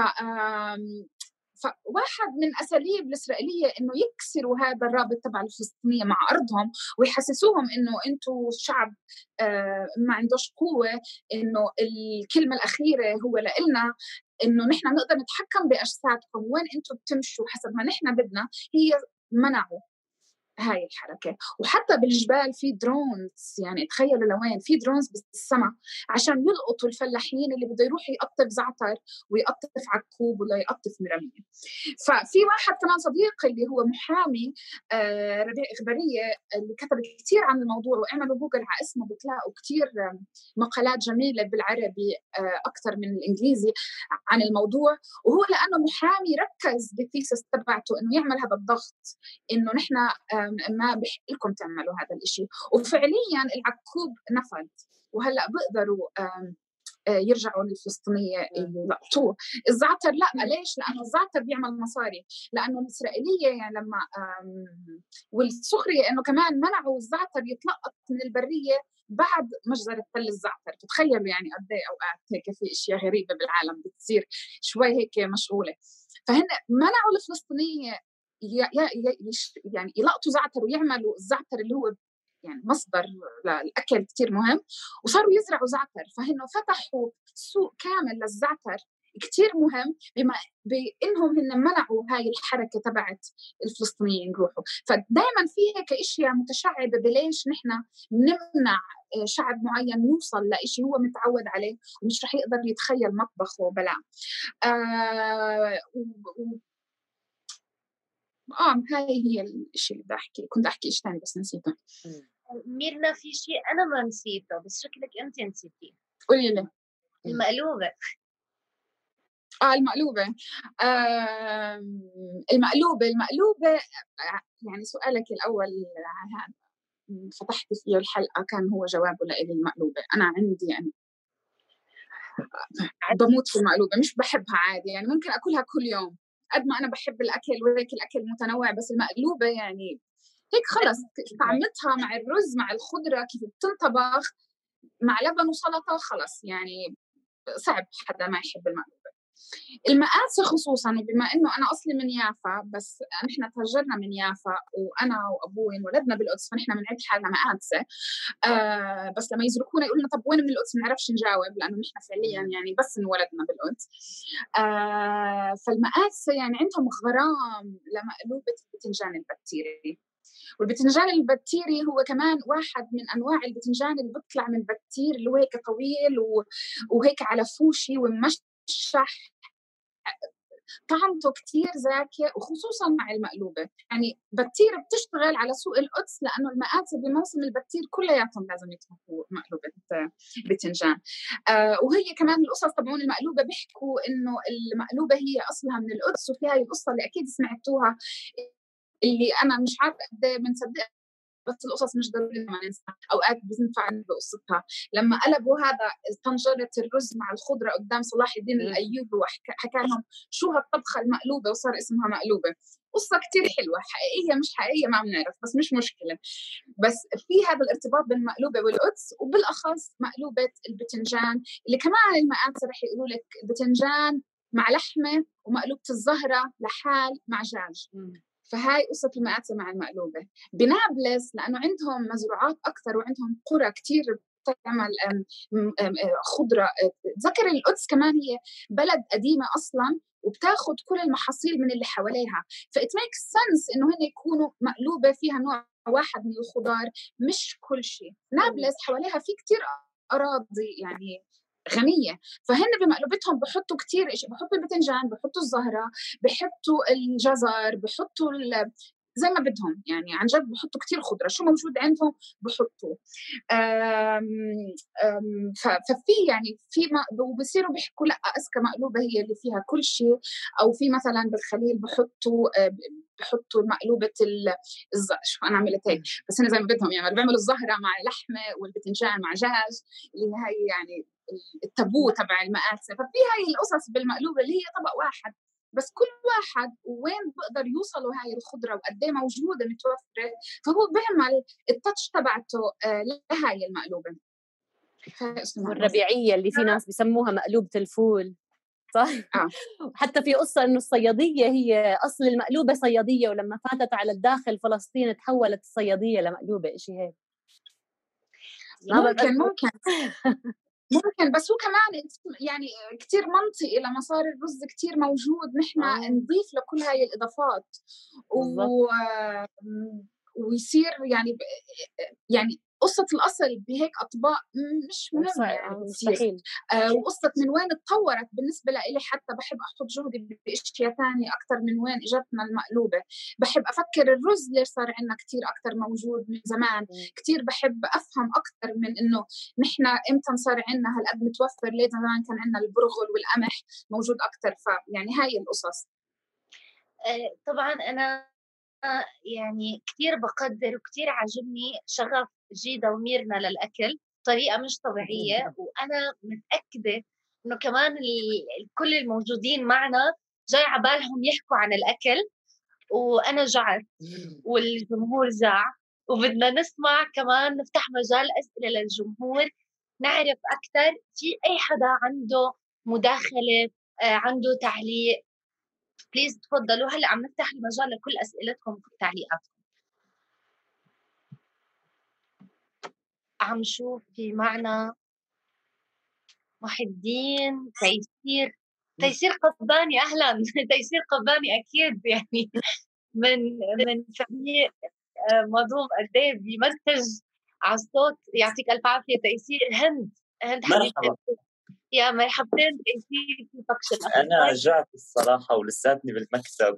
فواحد من أساليب الإسرائيلية إنه يكسروا هذا الرابط تبع الفلسطينية مع أرضهم ويحسسوهم إنه أنتوا شعب ما عندوش قوة، إنه الكلمة الأخيرة هو لإلنا، إنه نحن نقدر نتحكم بأجسادكم وين أنتوا بتمشوا حسب ما نحن بدنا. هي منعوا هاي الحركة. وحتى بالجبال في درونز، يعني تخيلوا لوين في درونز بالسماء عشان يلقطوا الفلاحين اللي بده يروح يقطف زعتر ويقطف عكوب ولا يقطف مرامية. ففي واحد كمان صديق اللي هو محامي آه ربيع إخبارية اللي كتب كتير عن الموضوع، واعملوا جوجل على اسمه بتلاقوا كتير مقالات جميلة بالعربي آه أكتر من الإنجليزي عن الموضوع. وهو لأنه محامي ركز بالثيسس تبعته إنه يعمل هذا الضغط إنه نحن آه ما بحق لكم تعملوا هذا الإشي. وفعليا العكوب نفذ وهلأ بقدروا يرجعوا للفلسطينية يلقطوه. الزعتر لا، ليش؟ لأنه الزعتر بيعمل مصاري، لأنه الإسرائيلية يعني لما والسخرية إنه كمان منعوا الزعتر يتلقط من البرية بعد مجزرة تل الزعتر. تتخيلوا يعني قد ايه أوقات هيك في أشياء غريبة بالعالم بتصير شوي هيك مشغولة. فهن منعوا الفلسطينية يعني يلقطوا زعتر ويعملوا الزعتر اللي هو يعني مصدر للأكل كتير مهم، وصاروا يزرعوا زعتر. فهنه فتحوا سوق كامل للزعتر كتير مهم، بما بإنهم هن منعوا هاي الحركة تبعت الفلسطينيين يروحوا. فدائما في هيك اشياء متشعبة بليش نحن نمنع شعب معين يوصل لإشي هو متعود عليه ومش رح يقدر يتخيل مطبخه بلا. آه و... اه هاي هي الشيء اللي بدي احكي. كنت احكي شيء ثاني بس نسيته. ميرنا في شيء انا ما نسيته بس شكلك انت نسيتيه. قولي لي. المقلوبه. اه المقلوبه. آه المقلوبه المقلوبه يعني سؤالك الاول هذا فتحت فيه الحلقه كان هو جوابه لإلي المقلوبه. انا عندي يعني بموت في المقلوبه، مش بحبها عادي يعني ممكن اكلها كل يوم قد ما أنا بحب الأكل وهيك الأكل متنوع، بس المقلوبة يعني هيك خلص طعمتها مع الرز مع الخضرة كيف بتنطبخ مع لبن وسلطة خلص يعني صعب حدا ما يحب المقلوبة. المقاسة خصوصا وبما إنه أنا أصلي من يافا بس نحن تهجرنا من يافا وأنا وأبوي انولدنا بالقدس فنحن بنعد حالنا مقاسة. آه بس لما يزركونا يقولنا طب وين من القدس ما نعرفش نجاوب لأنه نحن فعليا يعني بس انولدنا بالقدس. آه فالمقاسة يعني عندهم غرام لمقلوبة البتنجان البتيري. والبتنجان البتيري هو كمان واحد من أنواع البتنجان اللي بيطلع من البتير اللي هو هيك طويل وهيك على فوشي ومششح طعمته كتير زاكية وخصوصا مع المقلوبة. يعني بتير بتشتغل على سوق القدس لأنه المقاسة بموسم البتير كلياتهم لازم يطبخوا مقلوبة بتنجان. آه وهي كمان القصص تبعون المقلوبة بيحكوا إنه المقلوبة هي أصلها من القدس وفي هاي القصة اللي أكيد سمعتوها اللي أنا مش عارفة قد ايه بنصدق بس القصص مش ضروري ما ننسى اوقات بننفع بقصتها. لما قلبوا هذا طنجرة الرز مع الخضرة قدام صلاح الدين الايوبي وحكى لهم شو هالطبخة المقلوبة وصار اسمها مقلوبة. قصة كتير حلوة حقيقية مش حقيقية ما بنعرف بس مش مشكلة. بس في هذا الارتباط بين المقلوبة والقدس وبالاخص مقلوبة البتنجان اللي كمان المقاسة رح يقولوا لك البتنجان مع لحمة ومقلوبة الزهرة لحال مع دجاج. فهاي قصة المقاسة مع المقلوبة. بنابلس لأنه عندهم مزروعات أكثر وعندهم قرى كتير بتعمل خضرة. تذكر القدس كمان هي بلد قديمة أصلاً وبتاخد كل المحاصيل من اللي حواليها فإت ميك سنس إنه هن يكونوا مقلوبة فيها نوع واحد من الخضار مش كل شيء. نابلس حواليها في كتير أراضي يعني غنية فهن بمقلوبتهم بحطوا كتير إشي بحطوا البتنجان بحطوا الزهرة بحطوا الجزر بحطوا زي ما بدهم يعني عن جد بحطوا كتير خضرة شو موجود عندهم بحطوا. أم أم ففي يعني في وبصيروا بيحكوا لا أسكى مقلوبة هي اللي فيها كل شيء أو في مثلا بالخليل بحطوا بحطوا مقلوبة الزهر شو أنا عملت هيك بس هنا زي ما بدهم يعني بيعملوا الزهرة مع لحمة والبتنجان مع دجاج اللي هي يعني التابو تبع المقاسة. ففي هاي القصص بالمقلوبة اللي هي طبق واحد بس كل واحد وين بقدر يوصلوا هاي الخضرة وقد ايه موجودة متوفرة فهو بيعمل التاتش تبعته لهاي المقلوبة. والربيعية اللي في ناس بيسموها مقلوبة الفول صح؟ آه. حتى في قصة إنه الصيادية هي أصل المقلوبة صيادية ولما فاتت على الداخل فلسطين تحولت الصيادية لمقلوبة إشي هيك. ممكن ممكن ممكن بس هو كمان يعني كتير منطقي لما صار الرز كتير موجود نحن آه. نضيف لكل هاي الإضافات و... ويصير يعني ب... يعني قصة الأصل بهيك أطباق مش مهم يعني مستحيل. آه وقصة من وين اتطورت بالنسبة لإلي حتى بحب أحط جهدي بأشياء ثانية أكتر من وين إجتنا المقلوبة. بحب أفكر الرز ليش صار عندنا كتير أكتر موجود من زمان. كتير بحب أفهم أكتر من إنه نحن إمتى صار عندنا هالقد متوفر ليه زمان كان عندنا البرغل والقمح موجود أكتر. فيعني هاي القصص. آه طبعا أنا يعني كتير بقدر وكتير عجبني شغف جيدا وميرنا للأكل طريقة مش طبيعية وأنا متأكدة إنه كمان كل الموجودين معنا جاي عبالهم يحكوا عن الأكل وأنا جعت والجمهور جاع وبدنا نسمع كمان نفتح مجال أسئلة للجمهور نعرف أكتر. في أي حدا عنده مداخلة عنده تعليق بليز تفضلوا. هلأ عم نفتح المجال لكل أسئلتكم وتعليقاتكم. عم شوف في معنا محي الدين تيسير تيسير قباني أهلا. تيسير قباني أكيد يعني من من فريق مظلوم قد ايه بيمنتج على الصوت. يعطيك الف عافيه تيسير. هند هند حبيبتي يا مرحبتين تيسير، كيفك شو الاخبار؟ انا رجعت الصراحه ولساتني بالمكتب.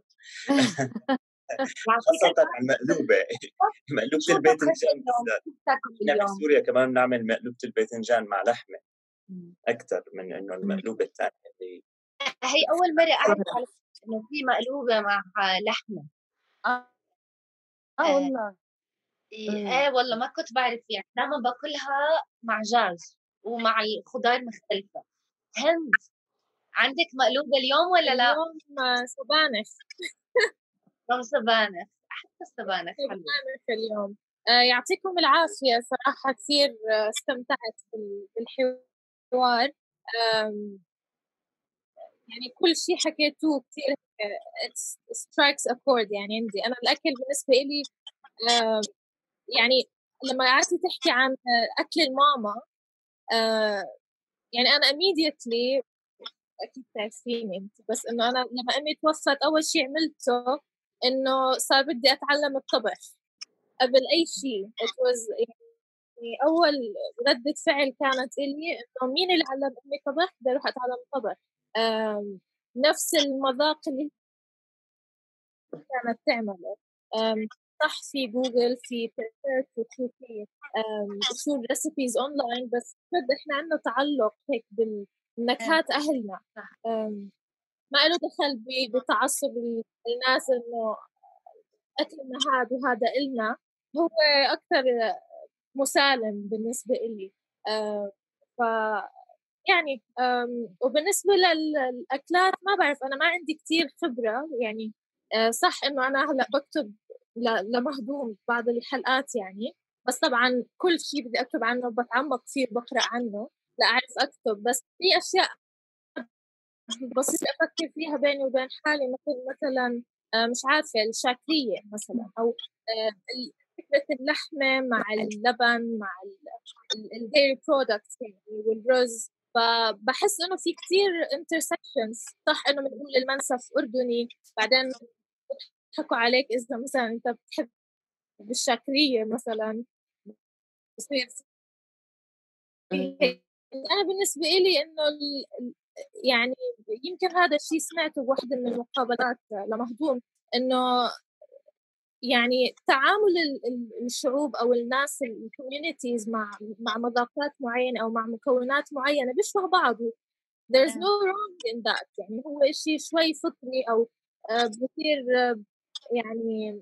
خاصة على المقلوبة مقلوبة الباذنجان بالذات. احنا بسوريا كمان بنعمل مقلوبة الباذنجان مع لحمة أكثر من إنه المقلوبة الثانية اللي هي أول مرة أعرف إنه في مقلوبة مع لحمة. آه آه والله إيه والله ما كنت بعرف، يعني دائما باكلها مع دجاج ومع الخضار مختلفة. هند عندك مقلوبة اليوم ولا لا؟ اليوم سبانخ. يوم سبانخ، أحب السبانخ. سبانخ اليوم. آه يعطيكم العافية صراحة، كثير استمتعت بالحوار. يعني كل شيء حكيتوه كثير strikes a chord يعني عندي. أنا الأكل بالنسبة إلي آه يعني لما قعدتي تحكي عن أكل الماما آه يعني أنا immediately أكيد تعرفيني أنت، بس إنه أنا لما أمي توفت أول شيء عملته إنه صار بدي أتعلم الطبخ قبل أي شيء. it was يعني أول ردة فعل كانت إلي إنه مين اللي علم أمي طبخ؟ بدي أروح أتعلم الطبخ. نفس المذاق اللي كانت تعمله صح في جوجل، في بيرفكت، وتشوفي شو الريسيبيز أونلاين، بس بجد إحنا عندنا تعلق هيك بالنكهات أهلنا. ما له دخل بتعصب الناس إنه أكلنا هذا وهذا إلنا، هو أكثر مسالم بالنسبة إلي. ف يعني وبالنسبة للأكلات ما بعرف، أنا ما عندي كتير خبرة يعني. صح إنه أنا هلأ بكتب لمهضوم بعض الحلقات يعني، بس طبعا كل شيء بدي أكتب عنه بتعمق كثير بقرأ عنه لأعرف أكتب. بس في أشياء بسيطة أفكر فيها بيني وبين حالي، مثل مثلا مش عارفة الشاكرية مثلا، أو فكرة اللحمة مع اللبن مع الديري برودكتس يعني والرز. فبحس إنه في كتير intersections. صح إنه بنقول المنسف أردني، بعدين بيضحكوا عليك إذا مثلا أنت بتحب بالشاكرية مثلا بصير. أنا بالنسبة إلي إنه يعني يمكن هذا الشيء سمعته بواحدة من المقابلات لمهضوم، إنه يعني تعامل الشعوب أو الناس الكوميونيتيز مع مع مذاقات معينة أو مع مكونات معينة بيشبه بعض. there's no wrong in that. يعني هو شيء شوي فطري أو بصير يعني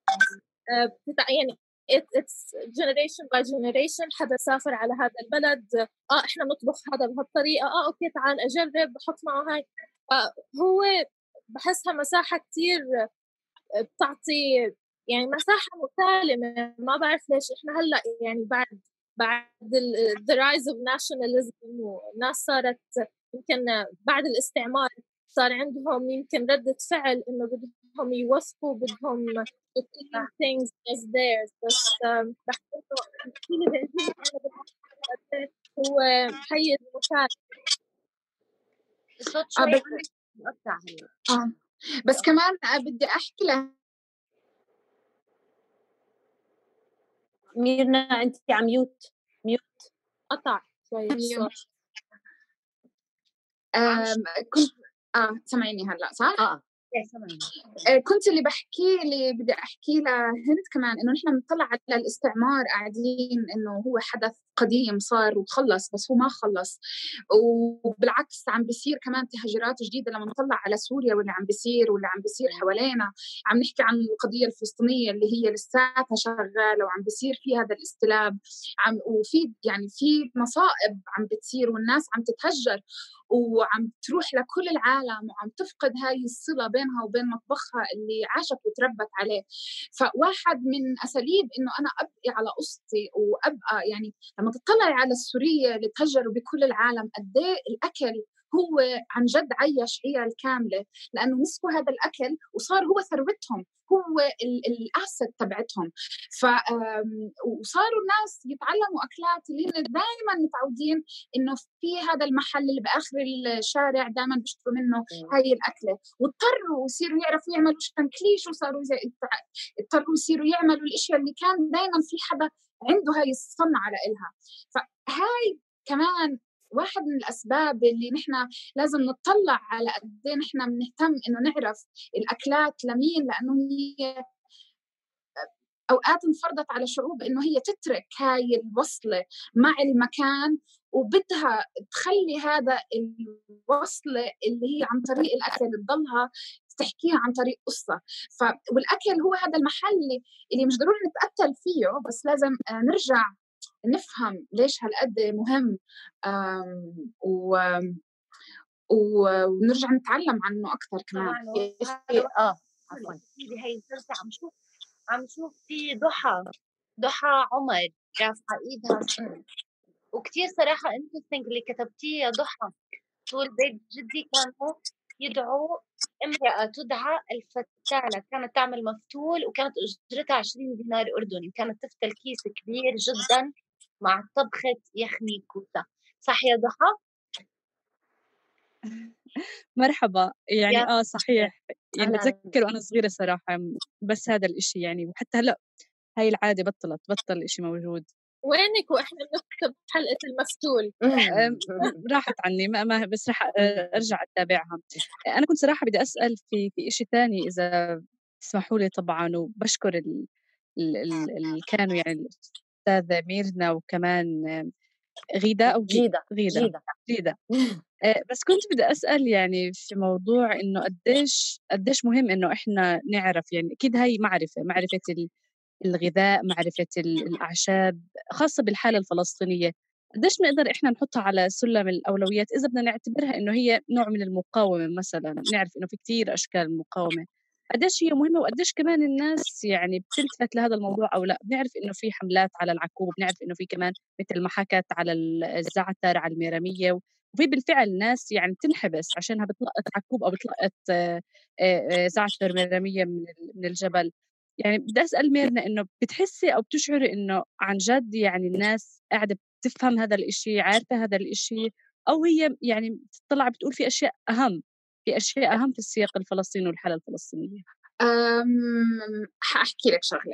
يعني it's generation by generation. حدا سافر على هذا البلد، آه إحنا نطبخ هذا بهالطريقة، آه أوكي تعال أجرب بحط معه هاي. فهو بحسها مساحة كتير بتعطي يعني مساحة مسالمة. ما بعرف ليش إحنا هلأ يعني بعد بعد the rise of nationalism والناس صارت يمكن بعد الاستعمار صار عندهم يمكن ردة فعل إنه بدهم يوثقوا، بدهم clean things as theirs. بس بحس إنه الشيء اللي بيعجبني هو حيز مسالم. الصوت شوي مقطع هلا. آه بس كمان بدي أحكي له ميرنا أنت عم ميوت ميوت قطع شوي الصوت. كنت آه سمعيني هلا صح؟ آه آه كنت اللي بحكي اللي بدي أحكي لهند كمان إنه نحن بنطلع على الاستعمار قاعدين إنه هو حدث قديم صار وخلص، بس هو ما خلص. وبالعكس عم بيصير كمان تهجيرات جديدة. لما نطلع على سوريا واللي عم بيصير واللي عم بيصير حوالينا، عم نحكي عن القضية الفلسطينية اللي هي لساتها شغالة وعم بيصير في هذا الاستلاب، عم وفي يعني في مصائب عم بتصير والناس عم تتهجر وعم تروح لكل العالم وعم تفقد هاي الصلة بينها وبين مطبخها اللي عاشت وتربت عليه. فواحد من أساليب إنه أنا أبقي على قصتي وأبقى يعني لما تطلعي على السورية اللي تهجروا بكل العالم قد ايه الأكل هو عن جد عيش عيال كاملة، لأنه مسكوا هذا الأكل وصار هو ثروتهم. هو الأسد تبعتهم. ف وصاروا الناس يتعلموا أكلات اللي هن دائما متعودين إنه في هذا المحل اللي بآخر الشارع دائما بيشتروا منه هاي الأكلة، واضطروا يصيروا يعرفوا يعملوا شنكليش، وصاروا اضطروا يصيروا يعملوا الأشياء اللي كان دائما في حدا عنده هاي الصنعة لإلها. فهاي كمان واحد من الأسباب اللي نحن لازم نطلع على قد ايه نحن بنهتم إنه نعرف الأكلات لمين، لأنه هي أوقات انفرضت على شعوب إنه هي تترك هاي الوصلة مع المكان، وبدها تخلي هذا الوصلة اللي هي عن طريق الأكل تضلها تحكيها عن طريق قصة. ف... والأكل هو هذا المحل اللي, اللي مش ضروري نتقتل فيه، بس لازم نرجع نفهم ليش هالقد مهم، و... و... ونرجع نتعلم عنه أكثر كمان. آه عفوا هي الجلسة عم شوف عم شوف في ضحى ضحى عمر رافعة إيدها، وكتير صراحة انترستينج اللي كتبتيه يا ضحى. طول بيت جدي كانوا يدعوا امرأة تدعى الفتالة، كانت تعمل مفتول وكانت أجرتها عشرين دينار أردني، كانت تفتل كيس كبير جدا مع طبخة يخني كوتا. صح يا ضحى؟ مرحبا. يعني يا اه صحيح، يعني أهلا. بتذكر وانا صغيرة صراحة بس هذا الاشي يعني، وحتى هلا هاي العادة بطلت بطل اشي موجود. وينك وإحنا بنكتب حلقة المفتول؟ أم، راحت عني، ما, ما بس رح ارجع اتابعها. انا كنت صراحة بدي اسأل في في اشي تاني اذا تسمحوا لي طبعا، وبشكر ال ال ال ال كانوا يعني الاستاذة ميرنا وكمان غيدة او جيدة غيدة جيدة غيدة آه، بس كنت بدي أسأل يعني في موضوع إنه قديش قديش مهم إنه إحنا نعرف، يعني أكيد هاي معرفة معرفة ال- الغذاء، معرفة ال- الأعشاب، خاصة بالحالة الفلسطينية. قديش بنقدر إحنا نحطها على سلم الأولويات إذا بدنا نعتبرها إنه هي نوع من المقاومة مثلا، نعرف إنه في كتير أشكال مقاومة. قديش هي مهمة، وقديش كمان الناس يعني بتلتفت لهذا الموضوع أو لا. بنعرف إنه في حملات على العكوب، بنعرف إنه في كمان مثل ما حكت على الزعتر، على الميرمية، وفي بالفعل ناس يعني بتنحبس عشانها بتلقط عكوب أو بتلقط آه، آه، آه، زعتر ميرمية من ال- من الجبل. يعني بدي أسأل ميرنا إنه بتحسي أو بتشعري إنه عن جد يعني الناس قاعدة بتفهم هذا الإشي، عارفة هذا الإشي، أو هي يعني بتطلع بتقول في أشياء أهم في أشياء أهم في السياق الفلسطيني والحالة الفلسطينية؟ أم... حأحكي لك شغلة.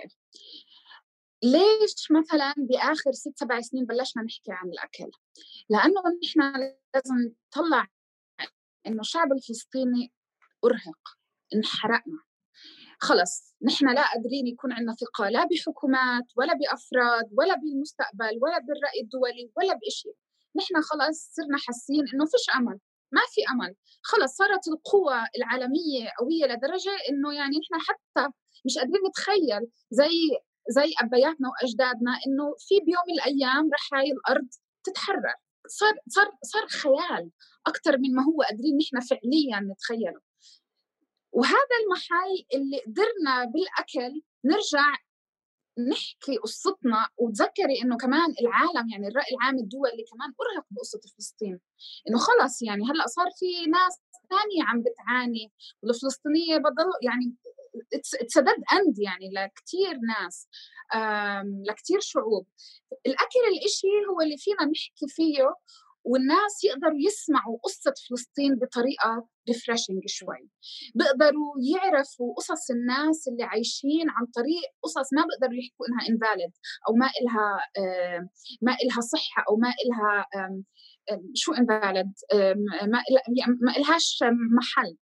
ليش مثلا بآخر ست سبع سنين بلشنا نحكي عن الأكل؟ لأنه نحن لازم نطلع إنه الشعب الفلسطيني أرهق، انحرقنا خلص. نحن لا قادرين يكون عندنا ثقة لا بحكومات ولا بأفراد ولا بالمستقبل ولا بالرأي الدولي ولا بإشي. نحن خلص صرنا حاسين إنه فيش أمل، ما في أمل. خلص صارت القوى العالمية قوية لدرجة إنه يعني نحن حتى مش قادرين نتخيل زي زي أبياتنا وأجدادنا إنه في بيوم من الأيام رح هاي الأرض تتحرر. صار صار صار خيال أكتر من ما هو قادرين نحن فعليا نتخيله. وهذا المحل اللي قدرنا بالأكل نرجع نحكي قصتنا. وتذكري إنه كمان العالم يعني الرأي العام الدولي كمان أرهق بقصة فلسطين، إنه خلص يعني هلأ صار في ناس ثانية عم بتعاني، والفلسطينية بضل يعني اتسدد أند يعني لكتير ناس، لكتير شعوب. الأكل الإشي هو اللي فينا نحكي فيه والناس يقدروا يسمعوا قصة فلسطين بطريقة ريفريشنج شوي، بيقدروا يعرفوا قصص الناس اللي عايشين عن طريق قصص ما بيقدروا يحكوا إنها invalid أو ما إلها ما إلها صحة أو ما إلها شو invalid ما ما إلهاش محل.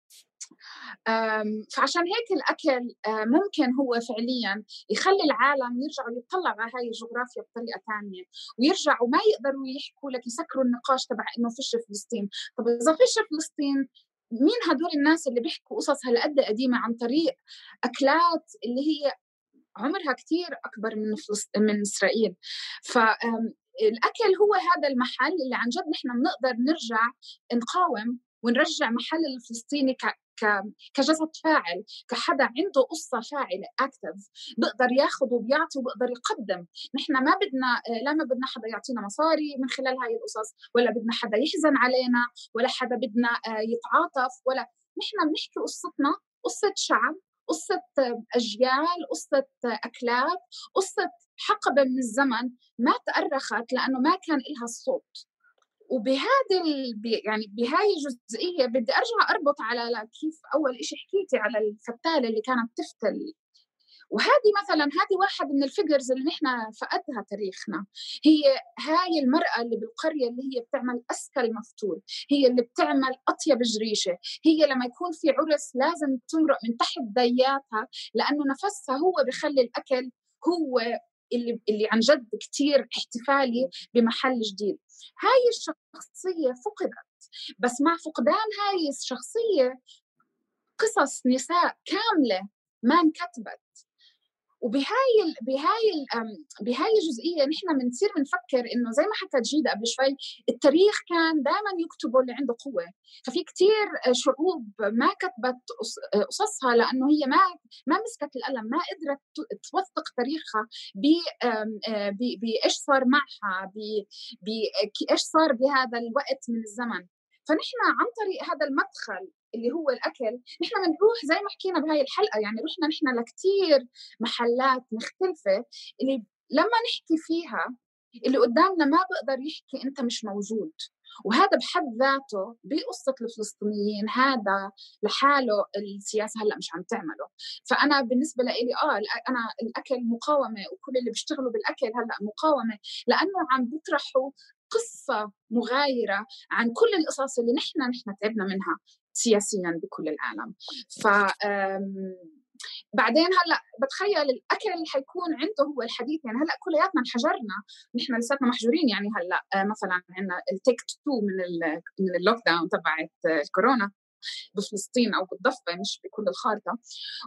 فعشان هيك الأكل ممكن هو فعلياً يخلي العالم يرجعوا يطلعوا على هاي الجغرافيا بطريقة تانية، ويرجعوا ما يقدروا يحكوا لك يسكروا النقاش تبع إنه فيش فلسطين. طب إذا فيش فلسطين، مين هدول الناس اللي بيحكوا قصص هالقد قديمة عن طريق أكلات اللي هي عمرها كتير أكبر من فلسطين من إسرائيل؟ فالأكل هو هذا المحل اللي عن جد نحن بنقدر نرجع نقاوم ونرجع محل الفلسطيني ك كجسد فاعل، كحدا عنده قصة فاعلة اكتف بقدر ياخذ وبيعطي وبقدر يقدم. نحن ما بدنا لا ما بدنا حدا يعطينا مصاري من خلال هاي القصص، ولا بدنا حدا يحزن علينا، ولا حدا بدنا يتعاطف، ولا نحن بنحكي قصتنا، قصة شعب قصة أجيال، قصة أكلات، قصة حقبة من الزمن ما تأرخت لأنه ما كان إلها الصوت. وبهذا يعني بهاي الجزئية بدي أرجع أربط على كيف أول إشي حكيتي على الفتالة اللي كانت تفتل. وهذه مثلا هذه واحد من الفيجرز اللي نحن فقدها تاريخنا، هي هاي المرأة اللي بالقرية اللي هي بتعمل أسكل مفتول، هي اللي بتعمل أطيب جريشة، هي لما يكون في عرس لازم تمرق من تحت ضياتها لأنه نفسها هو بخلي الأكل هو اللي اللي عن جد كتير احتفالي بمحل جديد. هاي الشخصية فقدت، بس مع فقدان هاي الشخصية قصص نساء كاملة ما انكتبت. وبهاي ال بهاي ال بهاي الجزئيه نحن بنصير بنفكر انه زي ما حكت جيدة قبل شوي، التاريخ كان دائما يكتبوا اللي عنده قوه، ففي كتير شعوب ما كتبت قصصها لانه هي ما ما مسكت القلم، ما قدرت توثق تاريخها بايش صار معها، بايش صار بهذا الوقت من الزمن. فنحن عن طريق هذا المدخل اللي هو الأكل نحن بنروح زي ما حكينا بهاي الحلقة، يعني رحنا نحن لكتير محلات مختلفة اللي لما نحكي فيها اللي قدامنا ما بقدر يحكي أنت مش موجود. وهذا بحد ذاته بقصة الفلسطينيين هذا لحاله السياسة هلأ مش عم تعمله. فأنا بالنسبة لي آه أنا الأكل مقاومة، وكل اللي بيشتغلوا بالأكل هلأ مقاومة لأنه عم بيطرحوا قصة مغايرة عن كل القصص اللي نحن نحن تعبنا منها سياسيا بكل العالم. ف بعدين هلا بتخيل الاكل اللي حيكون عنده هو الحديث، يعني هلا كلياتنا انحجرنا، نحن لساتنا محجورين. يعني هلا مثلا عندنا التيك تو من ال من اللوك داون تبعت الكورونا بفلسطين او بالضفه مش بكل الخارطه،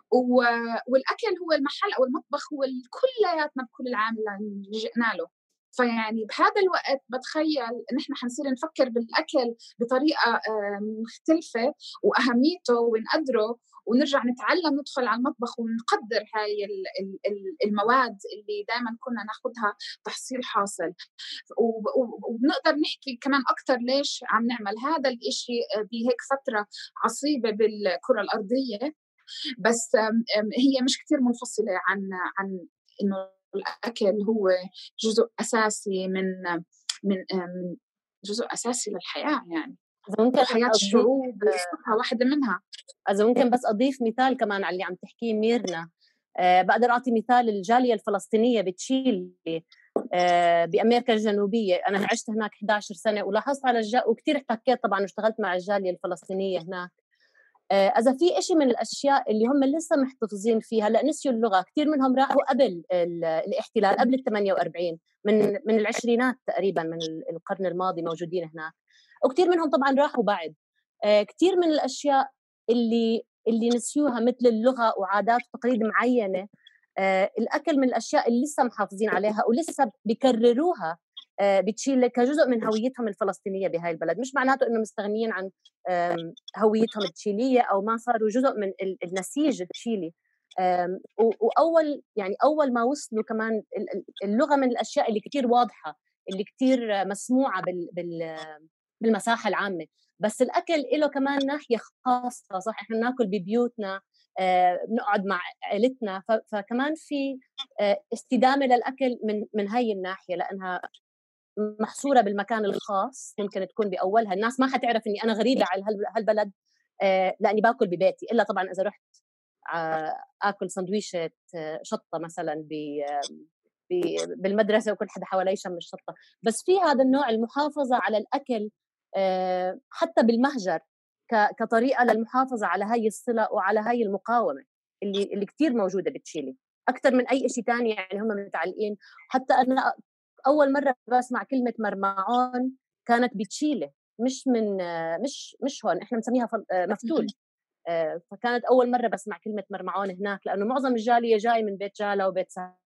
والاكل هو المحل او المطبخ هو كلياتنا بكل العالم اللي لجئنا له. فيعني بهذا الوقت بتخيل نحن حنصير نفكر بالأكل بطريقة مختلفة وأهميته ونقدره، ونرجع نتعلم ندخل على المطبخ ونقدر هاي المواد اللي دائما كنا ناخدها تحصيل حاصل. وبنقدر نحكي كمان أكتر ليش عم نعمل هذا الإشي بهيك فترة عصيبة بالكرة الأرضية، بس هي مش كتير منفصلة عن عن إنه الأكل هو جزء أساسي من من جزء أساسي للحياة، يعني ممكن حياة الشعوب وقصتها واحدة منها. إذا ممكن بس أضيف مثال كمان على اللي عم تحكيه ميرنا. أه بقدر أعطي مثال الجالية الفلسطينية بتشيلي أه بأمريكا الجنوبية. أنا عشت هناك إحدى عشرة سنة ولاحظت على الجا وكتير احتكيت طبعا واشتغلت مع الجالية الفلسطينية هناك. إذا في إشي من الأشياء اللي هم لسه محتفظين فيها، لا نسيوا اللغة. كتير منهم راحوا قبل الاحتلال، قبل الثمانية وأربعين، من من العشرينات تقريبا من القرن الماضي موجودين هناك، وكتير منهم طبعا راحوا بعد. كتير من الأشياء اللي اللي نسيوها مثل اللغة وعادات وتقاليد معينة. الأكل من الأشياء اللي لسه محافظين عليها ولسه بيكرروها بتشيل كجزء من هويتهم الفلسطينية بهاي البلد. مش معناته إنه مستغنيين عن هويتهم التشيلية أو ما صاروا جزء من النسيج التشيلي. وأول يعني أول ما وصلوا كمان اللغة من الأشياء اللي كتير واضحة، اللي كتير مسموعة بالمساحة العامة. بس الأكل له كمان ناحية خاصة، صح؟ إحنا ناكل ببيوتنا، بنقعد مع عائلتنا، فكمان في استدامة للأكل من من هاي الناحية، لأنها محصورة بالمكان الخاص. ممكن تكون بأولها الناس ما حتعرف إني أنا غريبة على هالبلد لأني باكل ببيتي، إلا طبعا إذا رحت آكل سندويشة شطة مثلا بالمدرسة وكل حدا حوالي يشم الشطة. بس في هذا النوع المحافظة على الأكل حتى بالمهجر كطريقة للمحافظة على هاي الصلة وعلى هاي المقاومة اللي اللي كتير موجودة بتشيلي أكتر من أي شيء تاني. يعني هم متعلقين. حتى أنا أول مرة بسمع كلمة مرمعون كانت بتشيلي، مش من مش مش هون، إحنا بنسميها مفتول. فكانت أول مرة بسمع كلمة مرمعون هناك، لأنه معظم الجالية جاي من بيت جالة وبيت سحور،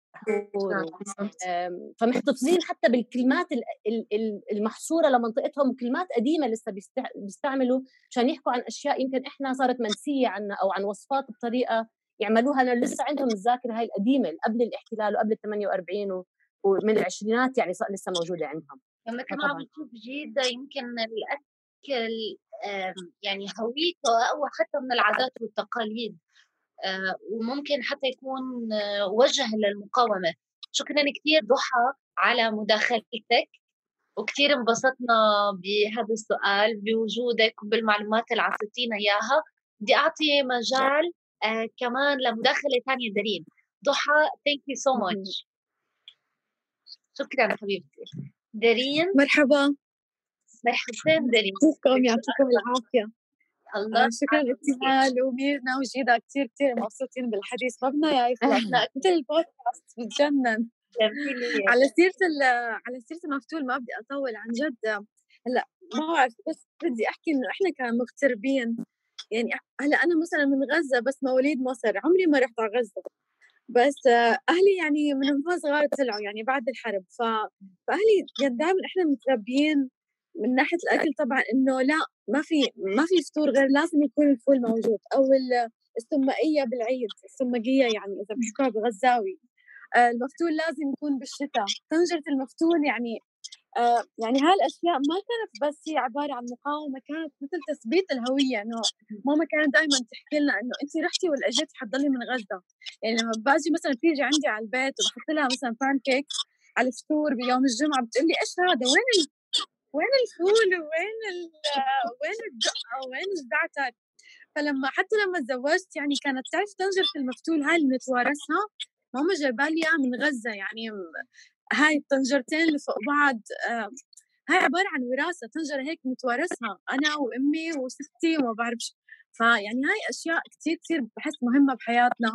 فمحتفظين حتى بالكلمات المحصورة لمنطقتهم، كلمات قديمة لسه بيستعملوا عشان يحكوا عن أشياء يمكن إحنا صارت منسية عنا، أو عن وصفات بطريقة يعملوها لأن لسه عندهم الذاكرة هاي القديمة قبل الاحتلال وقبل الثمانية وأربعين ومن العشرينات، يعني لسه موجودة عندهم. مثل ما عم بشوف جيدة، يمكن الأكل يعني هويته أو حتى من العادات والتقاليد. آه وممكن حتى يكون آه وجه للمقاومة. شكرا كتير ضحى على مداخلتك، وكتير انبسطنا بهذا السؤال بوجودك وبالمعلومات اللي عطيتينا إياها. بدي أعطي مجال آه كمان لمداخلة تانية دارين. ضحى thank you so much. شكرا حبيبتي دارين. مرحبا. مرحبتين دارين. كيفكم؟ يعطيكم العافية. الله. آه شكرا ابتهال وميرنا وجيدة، كتير كتير مبسوطين بالحديث، ما بدنا يا يخلص مثل البودكاست بتجنن. على سيرة على سيرة المفتول ما بدي أطول عن جد. هلا ما بعرف، بس بدي أحكي إنه إحنا كمغتربين، يعني هلا أنا مثلا من غزة بس مواليد مصر، عمري ما رحت على غزة، بس أهلي يعني من هم صغار طلعوا يعني بعد الحرب، ف... فأهلي يعني دائما إحنا متربيين من ناحية الأكل طبعا إنه لا ما في ما في فطور غير لازم يكون الفول موجود، أو السمائية بالعيد، السمقية يعني إذا بيحكوها بغزاوي. آه المفتول لازم يكون بالشتاء، طنجرة المفتول يعني آه يعني هالأشياء ما كانت بس هي عبارة عن مقاومة، كانت مثل تثبيت الهوية. إنه ماما كانت دائما تحكي لنا إنه أنت رحتي ولا أجيتي حتضلي من غزة. يعني لما باجي مثلا تيجي عندي على البيت وبحط لها مثلا بانكيك على الفطور بيوم الجمعة، بتقول لي إيش هذا؟ وين ال... وين الفول وين ال... وين الدقة وين الزعتر؟ فلما حتى لما تزوجت يعني كانت تعرف طنجرة المفتول هاي اللي نتوارثها، ماما جايبالي اياها من غزة. يعني هاي الطنجرتين اللي فوق بعض آه هاي عبارة عن وراثة، طنجرة هيك نتوارثها أنا وأمي وستي وما بعرفش. فيعني هاي أشياء كتير كتير بحس مهمة بحياتنا.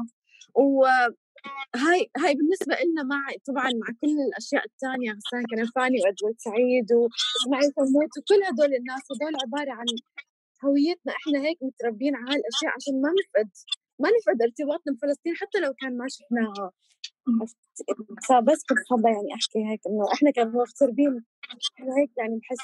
وهاي هاي بالنسبة لنا مع طبعا مع كل الأشياء الثانية، حسان كنفاني وأدوات سعيد وإسماعيل حمود وكل هدول الناس، هدول عبارة عن هويتنا. إحنا هيك متربين على هالأشياء عشان ما نفقد ما نفقد ارتباطنا بفلسطين حتى لو كان ما شفناها. فبس كنت حابة يعني أحكي هيك إنه إحنا كمغتربين إحنا هيك يعني بحس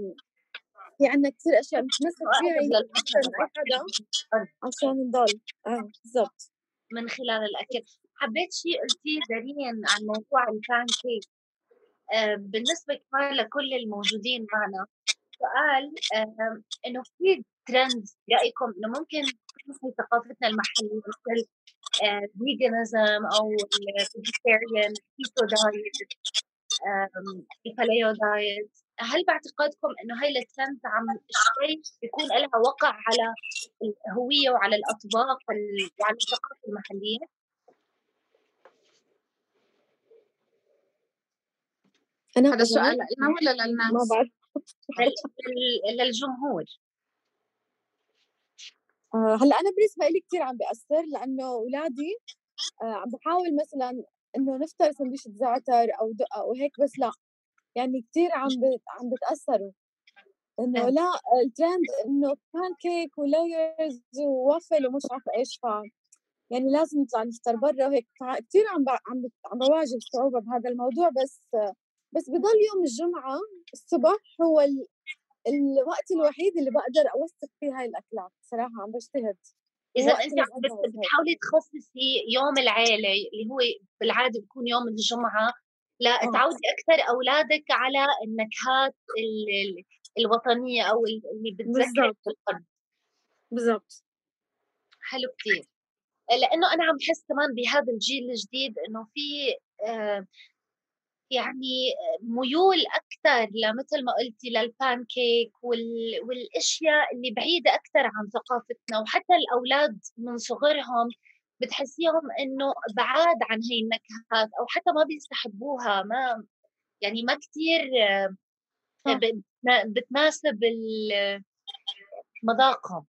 في عنا كتير أشياء نتمسك فيها أكثر من أي حدا عشان نضل آه بالضبط من خلال الأكل. حبيت شيء قلتيه دارين عن موضوع البان كيك. آه بالنسبة كمان لكل الموجودين معنا، سؤال آه إنه في ترند رأيكم إنه ممكن في ثقافتنا المحلية مثل فيجانيزم أو الفيجيتيريان كيتو دايت الباليو دايت، هل باعتقادكم إنه هاي الترند عم شيء يكون لها وقع على الهوية وعلى الأطباق وعلى الثقافة المحلية؟ أنا هذا السؤال لنا ولا للناس؟ ما بعرف. للجمهور. آه هلا أنا بالنسبة لي كتير عم بيأثر، لأنه أولادي آه عم بحاول مثلا إنه نفطر سندويشة زعتر أو دقة وهيك، بس لا يعني كتير عم بت... عم بتأثروا إنه لا الترند إنه بان كيك ولايرز ووافل ومش عارفة إيش. ف يعني لازم نطلع نفطر برا وهيك. كتير عم ب... عم ب... عم بواجه صعوبة بهذا الموضوع. بس بس بضل يوم الجمعة الصبح هو ال... الوقت الوحيد اللي بقدر أوثق فيه هاي الأكلات صراحة. عم بجتهد. إذا أنت عم بتحاولي تخصصي يوم العائلة اللي هو بالعادة بيكون يوم الجمعة، لا أوه. تعودي أكثر أولادك على النكهات ال... الوطنية أو اللي بتذكر الأرض. بالضبط. حلو كتير. لأنه أنا عم بحس كمان بهذا الجيل الجديد إنه في آه يعني ميول أكثر لمثل ما قلتي للبان كيك وال... والأشياء اللي بعيدة أكثر عن ثقافتنا. وحتى الأولاد من صغرهم بتحسيهم إنه بعاد عن هاي النكهات أو حتى ما بيستحبوها، ما يعني ما كتير بتناسب مذاقهم.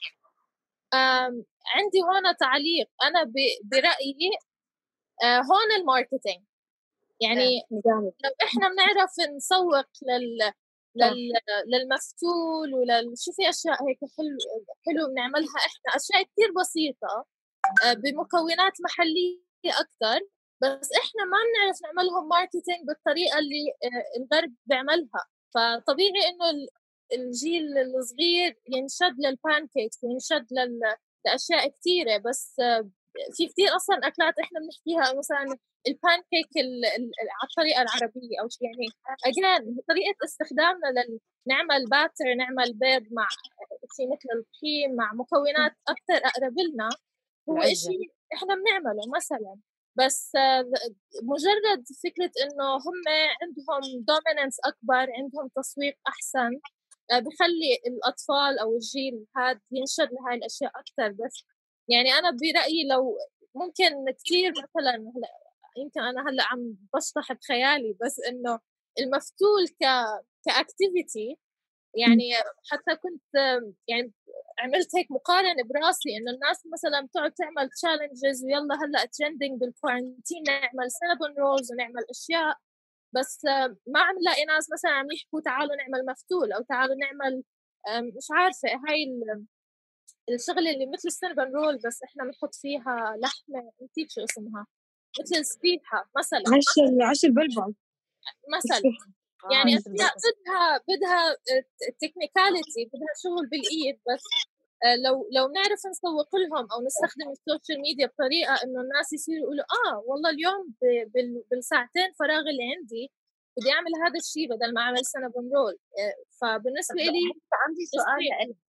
عندي هون تعليق. أنا برأيي هون الماركتينج يعني لو إحنا بنعرف نسوق لل لل للمفتول ولل شو في أشياء هيك حلو حلو بنعملها إحنا، أشياء كتير بسيطة بمكونات محلية أكتر، بس إحنا ما بنعرف نعملهم ماركتينج بالطريقة اللي الغرب بيعملها. فطبيعي إنه الجيل الصغير ينشد للبانكيك وينشد لل لأشياء كتيرة. بس في كتير أصلاً أكلات إحنا بنحكيها مثلاً البانكيك على الطريقة العربية أو شيء، يعني أجان طريقة استخدامنا لنعمل باتر نعمل بيض مع شيء مثل الطحين مع مكونات أكتر أقرب لنا، هو إشي إحنا بنعمله مثلا، بس مجرد فكرة إنه هم عندهم دومينانس أكبر، عندهم تسويق أحسن، بخلي الأطفال أو الجيل هاد ينشد لهاي الأشياء أكتر. بس يعني أنا برأيي لو ممكن كتير مثلا هلا يمكن أنا هلا عم بشطح بخيالي، بس إنه المفتول ك كأكتيفيتي يعني حتى كنت يعني عملت هيك مقارنة براسي إنه الناس مثلا بتقعد تعمل تشالنجز ويلا هلا ترندنج بالكوارنتين نعمل سينابون رولز ونعمل أشياء، بس ما عم نلاقي ناس مثلا عم يحكوا تعالوا نعمل مفتول أو تعالوا نعمل مش عارفة هاي الشغلة اللي مثل السينابون رول بس إحنا بنحط فيها لحمة، نسيت شو اسمها، مثل السبيحة مثلا، عش عش البلبل مثلا. يعني أشياء بدها بدها تكنيكاليتي، بدها شغل بالإيد، بس لو لو نعرف نسوق لهم أو نستخدم السوشيال ميديا بطريقة إنه الناس يصيروا يقولوا آه والله اليوم بالساعتين فراغ اللي عندي بدي أعمل هذا الشيء بدل ما أعمل سينابون رول. فبالنسبة لي عندي سؤال لك،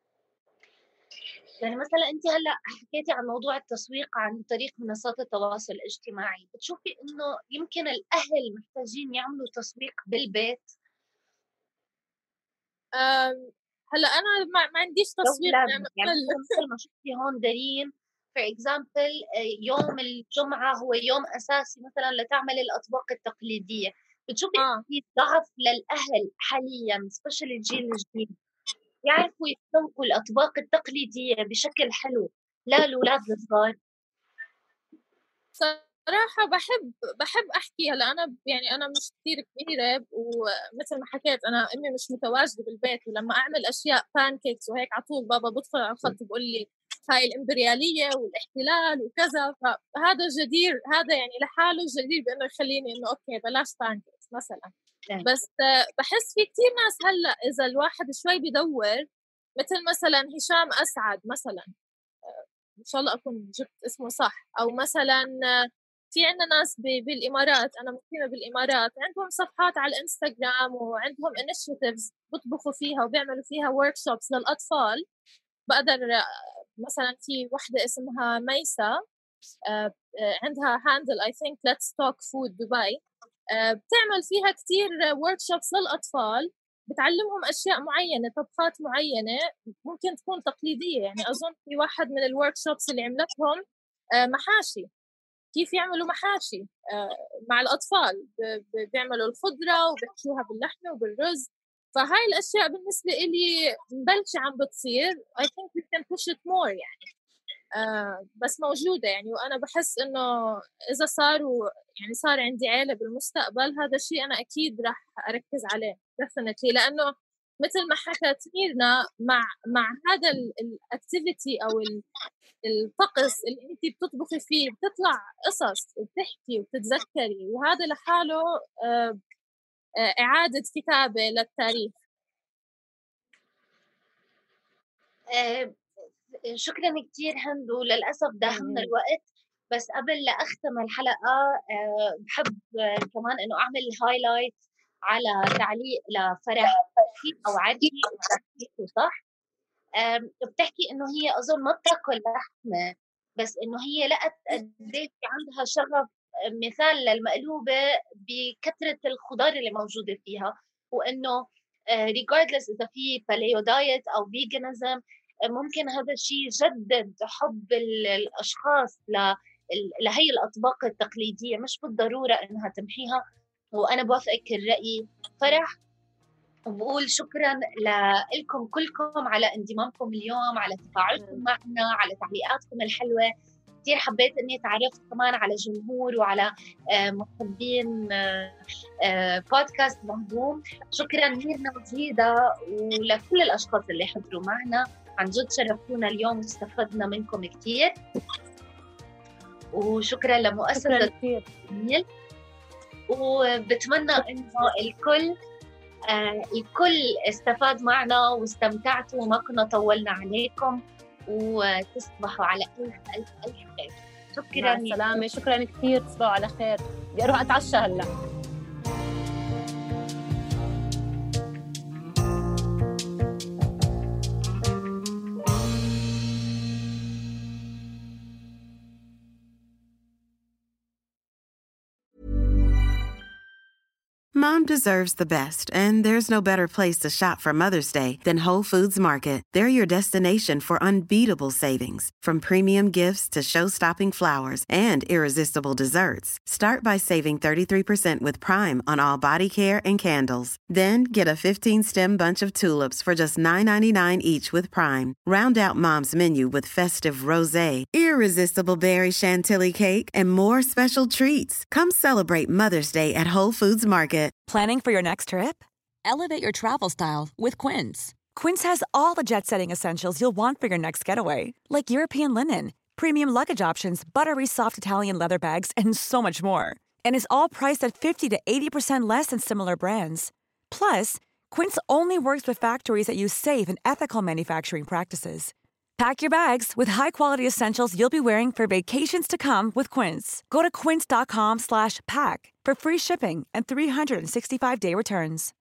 يعني مثلا أنت هلا حكيتي عن موضوع التسويق عن طريق منصات التواصل الاجتماعي، بتشوفي إنه يمكن الأهل محتاجين يعملوا تسويق بالبيت؟ هلا أنا ما, ما عنديش تسويق يعني مثل ما شفتي هون دارين for example يوم الجمعة هو يوم أساسي مثلا لتعمل الأطباق التقليدية، بتشوفي آه. في ضعف للأهل حاليا سبيشال الجيل الجديد يعرفوا يسوقوا الأطباق التقليدية بشكل حلو لا الأولاد الصغار؟ صراحة بحب بحب أحكي. هلا أنا يعني أنا مش كتير كبيرة، ومثل ما حكيت أنا أمي مش متواجدة بالبيت، ولما أعمل أشياء بانكيكس وهيك عطول بابا بدخل على الخط بقول لي هاي الإمبريالية والاحتلال وكذا، فهذا جدير، هذا يعني لحاله جدير بأنه يخليني إنه أوكي بلاش بانكيكس مثلا. بس بحس في كتير ناس هلا إذا الواحد شوي بدور، مثل مثلا هشام أسعد مثلا، إن شاء الله أكون جبت اسمه صح، أو مثلا في عندنا ناس بالإمارات، أنا مقيمة بالإمارات، عندهم صفحات على الإنستغرام وعندهم initiatives بطبخوا فيها وبيعملوا فيها workshops للأطفال. بقدر مثلا في واحدة اسمها ميسا عندها handle I think let's talk food دبي، بتعمل فيها كتير workshops للأطفال، بتعلمهم أشياء معينة، طبخات معينة ممكن تكون تقليدية. يعني أظن في واحد من الworkshops اللي عملتهم محاشي، كيف يعملوا محاشي مع الأطفال، بيعملوا الخضرة وبيحشوها باللحمة وبالرز. فهاي الأشياء بالنسبة إلي مبلشة عم بتصير I think we can push it more يعني. آه بس موجودة يعني، وأنا بحس إنه إذا صاروا يعني صار عندي عائلة بالمستقبل هذا الشيء أنا أكيد راح أركز عليه definitely، لأنه مثل ما حكت ميرنا مع مع هذا الأكتيفيتي أو الطقس اللي أنت بتطبخي فيه بتطلع قصص وبتحكي وبتتذكري، وهذا لحاله آه آه إعادة كتابة للتاريخ. آه شكرا كتير هند، وللأسف داهمنا الوقت، بس قبل لا أختم الحلقة أه بحب أه كمان إنه أعمل هايلايت على تعليق لفرح أو عدي صح؟ أه بتحكي إنه هي أظن ما بتاكل لحمة، بس إنه هي لقت قديش عندها شغف مثال للمقلوبة بكثرة الخضار اللي موجودة فيها، وإنه أه regardless إذا في باليو دايت أو فيجانيزم ممكن هذا الشيء يجدد حب الأشخاص لهي الأطباق التقليدية، مش بالضرورة إنها تمحيها. وأنا بوافقك الرأي فرح، وبقول شكرا لكم كلكم على انضمامكم اليوم، على تفاعلكم معنا، على تعليقاتكم الحلوة. كتير حبيت أني تعرفت كمان على جمهور وعلى محبين بودكاست مهضوم. شكرا ميرنا وزيدة ولكل الأشخاص اللي حضروا معنا، عن جد شرفتونا اليوم واستفدنا منكم كتير. وشكرا لمؤسسة جميل، وبتمنى إنه الكل آه الكل استفاد معنا واستمتعتوا وما كنا طولنا عليكم، وتصبحوا على ألف ألف ألف خير. شكرا. مع السلامة، شكرا كتير، تصبحوا على خير. بدي أروح أتعشى هلا. Mom deserves the best, and there's no better place to shop for Mother's Day than Whole Foods Market. They're your destination for unbeatable savings, from premium gifts to show-stopping flowers and irresistible desserts. Start by saving thirty-three percent with Prime on all body care and candles. Then get a fifteen-stem bunch of tulips for just nine ninety-nine each with Prime. Round out Mom's menu with festive rosé, irresistible berry chantilly cake, and more special treats. Come celebrate Mother's Day at Whole Foods Market. Planning for your next trip? Elevate your travel style with Quince. Quince has all the jet-setting essentials you'll want for your next getaway, like European linen, premium luggage options, buttery soft Italian leather bags, and so much more. And is all priced at fifty to eighty percent less than similar brands. Plus, Quince only works with factories that use safe and ethical manufacturing practices. Pack your bags with high-quality essentials you'll be wearing for vacations to come with Quince. Go to quince.com slash pack for free shipping and three sixty-five day returns.